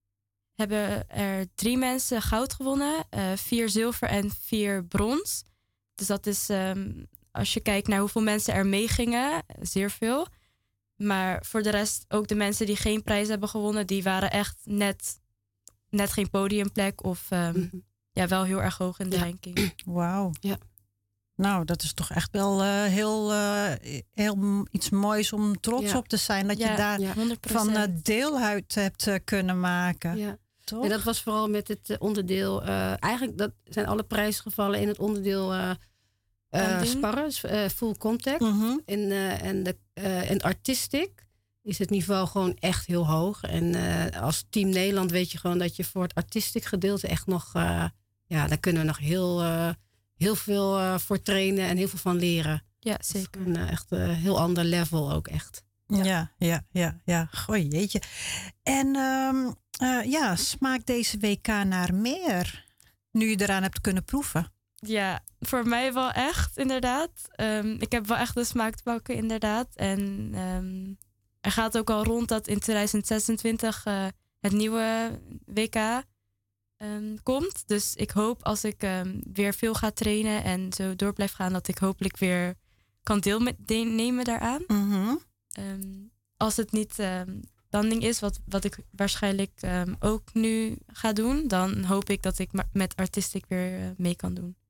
hebben er drie mensen goud gewonnen. Uh, vier zilver en vier brons. Dus dat is, um, als je kijkt naar hoeveel mensen er meegingen, zeer veel. Maar voor de rest, ook de mensen die geen prijs hebben gewonnen, die waren echt net, net geen podiumplek. Of um, mm-hmm. ja, wel heel erg hoog in de ja. ranking. Wauw. Ja. Nou, dat is toch echt wel uh, heel, uh, heel iets moois om trots ja. op te zijn. Dat ja, je daar ja, van uh, deel uit hebt uh, kunnen maken. Ja. Toch? En dat was vooral met het uh, onderdeel. Uh, eigenlijk dat zijn alle prijzen gevallen in het onderdeel uh, uh, sparren, uh, full contact. Mm-hmm. En, uh, en, de, uh, en artistic is het niveau gewoon echt heel hoog. En uh, als Team Nederland weet je gewoon dat je voor het artistic gedeelte echt nog... Uh, ja, daar kunnen we nog heel... Uh, heel veel uh, voor trainen en heel veel van leren. Ja, zeker. Een uh, echt een uh, heel ander level ook echt. Ja, ja, ja, ja. ja. Gooi jeetje. En um, uh, ja, smaakt deze W K naar meer? Nu je eraan hebt kunnen proeven. Ja, voor mij wel echt, inderdaad. Um, ik heb wel echt de smaak te pakken, inderdaad. En um, er gaat ook al rond dat in twintig zesentwintig uh, het nieuwe W K... Um, komt. Dus ik hoop als ik um, weer veel ga trainen en zo door blijf gaan, dat ik hopelijk weer kan deelnemen daaraan. Mm-hmm. Um, als het niet um, landing is, wat, wat ik waarschijnlijk um, ook nu ga doen, dan hoop ik dat ik met artistic weer uh, mee kan doen. Oké,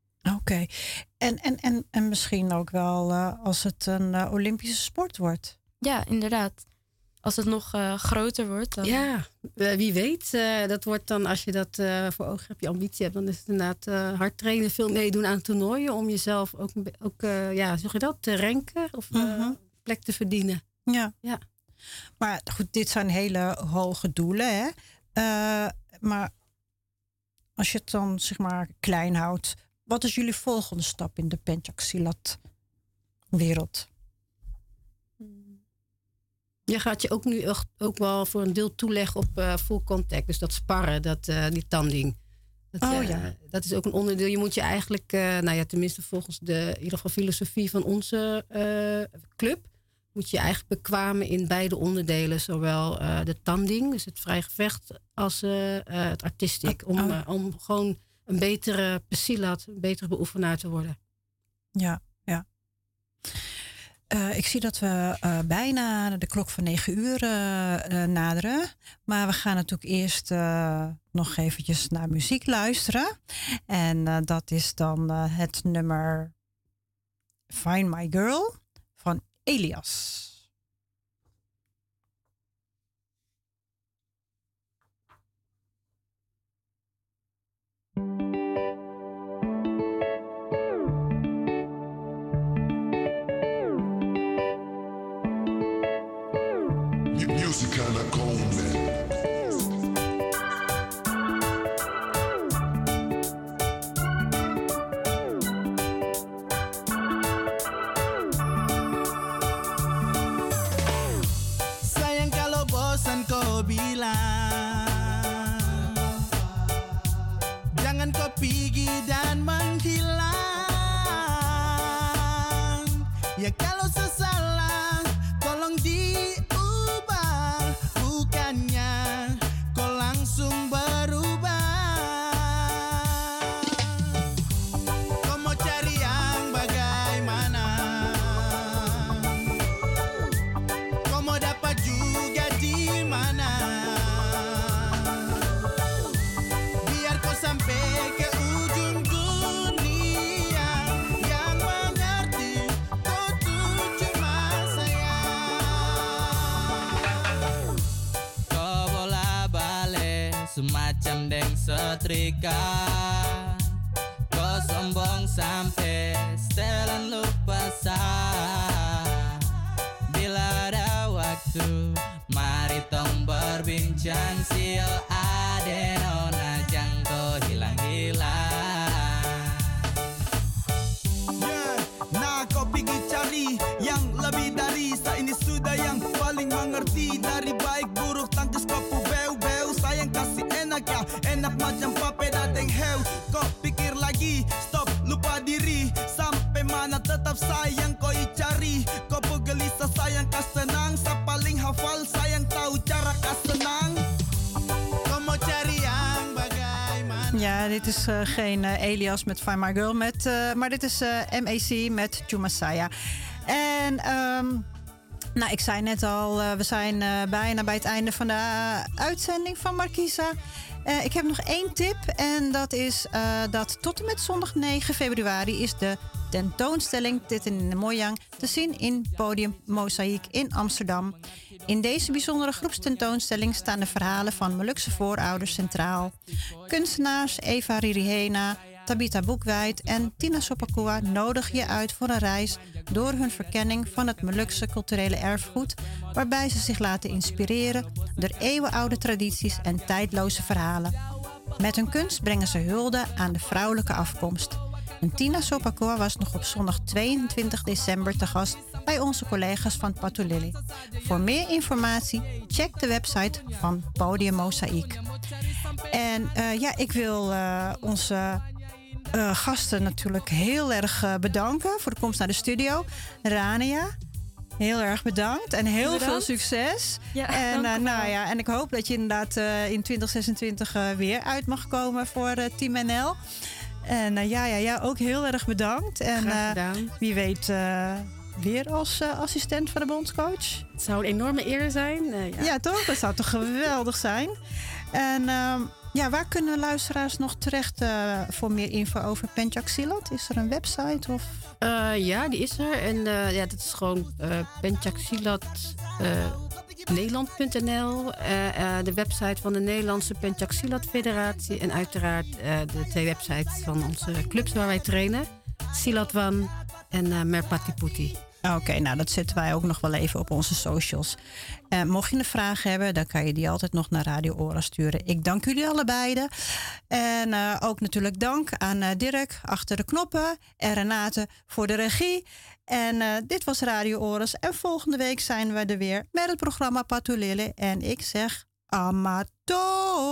okay. en, en, en, en misschien ook wel uh, als het een uh, Olympische sport wordt. Ja, inderdaad. Als het nog uh, groter wordt. Dan... Ja, uh, wie weet. Uh, dat wordt dan, als je dat uh, voor ogen hebt, je ambitie hebt, dan is het inderdaad uh, hard trainen, veel meedoen aan toernooien. Om jezelf ook, ook uh, ja, zeg je dat, te ranken of uh, mm-hmm. plek te verdienen. Ja. ja. Maar goed, dit zijn hele hoge doelen, hè. Uh, maar als je het dan, zeg maar, klein houdt. Wat is jullie volgende stap in de Pencastilat-wereld? Je gaat je ook nu ook, ook wel voor een deel toeleggen op uh, full contact. Dus dat sparren, dat, uh, die tanding. Dat, oh, uh, ja. dat is ook een onderdeel. Je moet je eigenlijk, uh, nou ja, tenminste volgens de in ieder geval filosofie van onze uh, club, moet je je eigenlijk bekwamen in beide onderdelen. Zowel uh, de tanding, dus het vrije gevecht, als uh, uh, het artistiek. Om, uh, om gewoon een betere pesilat, een betere beoefenaar te worden. Ja, ja. Uh, ik zie dat we uh, bijna de klok van negen uur uh, uh, naderen. Maar we gaan natuurlijk eerst uh, nog eventjes naar muziek luisteren. En uh, dat is dan uh, het nummer Find My Girl van Elias. Music kinda cold, man. Sayang kalau bosan kau bilang, jangan kau pergi dan menghilang. Ya kalau sesalah, tolong di semacam deng setrika, kau sombong sampai setelan lupa sah. Bila ada waktu, mari tong berbincang, sio adeno najang kau hilang-hilang. Yeah, nah kau pergi cari yang lebih dari saya ini sudah yang paling mengerti dari baik buruk tangkis kau beu-beu sayang kasih enak ya enak macam papeda deng heu kau pikir lagi stop lupa diri sampai mana tetap sayang kau cari kau gelisah sayang kas senang sa paling hafal sayang tahu cara kas senang kau mau cari yang bagaimana. Ja, dit is uh, geen uh, Elias met Find My Girl, met, uh, maar dit is uh, M A C met Jumasaya. En um, nou, ik zei net al, uh, we zijn uh, bijna bij het einde van de uh, uitzending van Markisa. Uh, ik heb nog één tip en dat is uh, dat tot en met zondag negen februari is de tentoonstelling Dit in de Mojang te zien in Podium Mozaïek in Amsterdam. In deze bijzondere groepstentoonstelling staan de verhalen van Molukse voorouders centraal. Kunstenaars Eva Ririhena, Tabita Boekwijd en Tina Sopakua nodigen je uit voor een reis door hun verkenning van het Molukse culturele erfgoed, waarbij ze zich laten inspireren door eeuwenoude tradities en tijdloze verhalen. Met hun kunst brengen ze hulde aan de vrouwelijke afkomst. En Tina Sopakua was nog op zondag tweeëntwintig december te gast bij onze collega's van Patulili. Voor meer informatie check de website van Podium Mozaïek. En uh, ja, ik wil uh, onze uh, gasten natuurlijk heel erg uh, bedanken voor de komst naar de studio. Rania, heel erg bedankt en heel bedankt. Veel succes. Ja, en, uh, nou ja, en ik hoop dat je inderdaad uh, in twintig zesentwintig uh, weer uit mag komen voor uh, Team N L. En uh, ja, ja, ja, ook heel erg bedankt. En uh, wie weet uh, weer als uh, assistent van de bondscoach. Het zou een enorme eer zijn. Uh, ja. ja, toch? Dat zou toch geweldig zijn. En uh, ja, waar kunnen luisteraars nog terecht uh, voor meer info over Pencak-Silat? Is er een website? Of? Uh, ja, die is er. En uh, ja, dat is gewoon uh, Pencak-Silat uh, Nederland punt n l. Uh, uh, de website van de Nederlandse Pencak-Silat Federatie. En uiteraard uh, de twee websites van onze clubs waar wij trainen. Silatwan en uh, Merpati Putih. Oké, okay, nou dat zetten wij ook nog wel even op onze socials. Uh, mocht je een vraag hebben, dan kan je die altijd nog naar Radio Ora sturen. Ik dank jullie allebei. En uh, ook natuurlijk dank aan uh, Dirk achter de knoppen en Renate voor de regie. En uh, dit was Radio Oras. En volgende week zijn we er weer met het programma Patulele. En ik zeg Amato.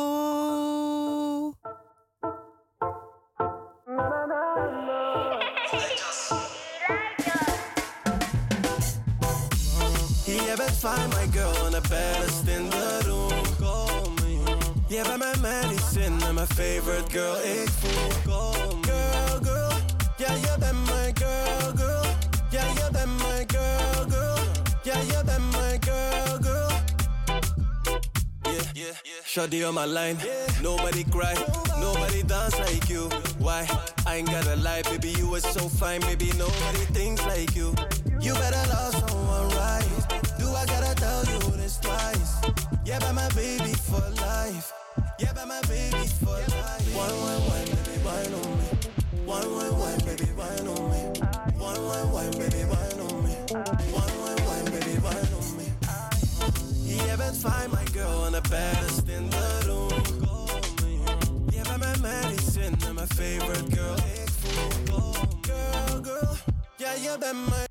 Je bent fine, my girl, en de baddest in the room. Call me. Je bent mijn medicine en mijn favorite girl, ik voel. Girl, girl, ja, je bent mijn girl, girl. Ja, je bent mijn girl, girl. Ja, je bent mijn girl, girl. Yeah, yeah, yeah. Shawty on my line, yeah. Nobody cry, nobody. nobody dance like you. Why? I ain't gotta lie, baby, you are so fine, baby, nobody thinks like you. You better love someone right. Do I gotta tell you this twice? Yeah, by my baby for life. Yeah, by my baby for life. One, one, one, baby, wine on me. One, one, one, baby, wine on me. One, one, one, baby, wine on me. One, one, one, baby, wine on me. Yeah, bent fine, my girl, and the baddest in the room. Yeah, by my medicine and my favorite girl. Girl, girl, yeah, you been my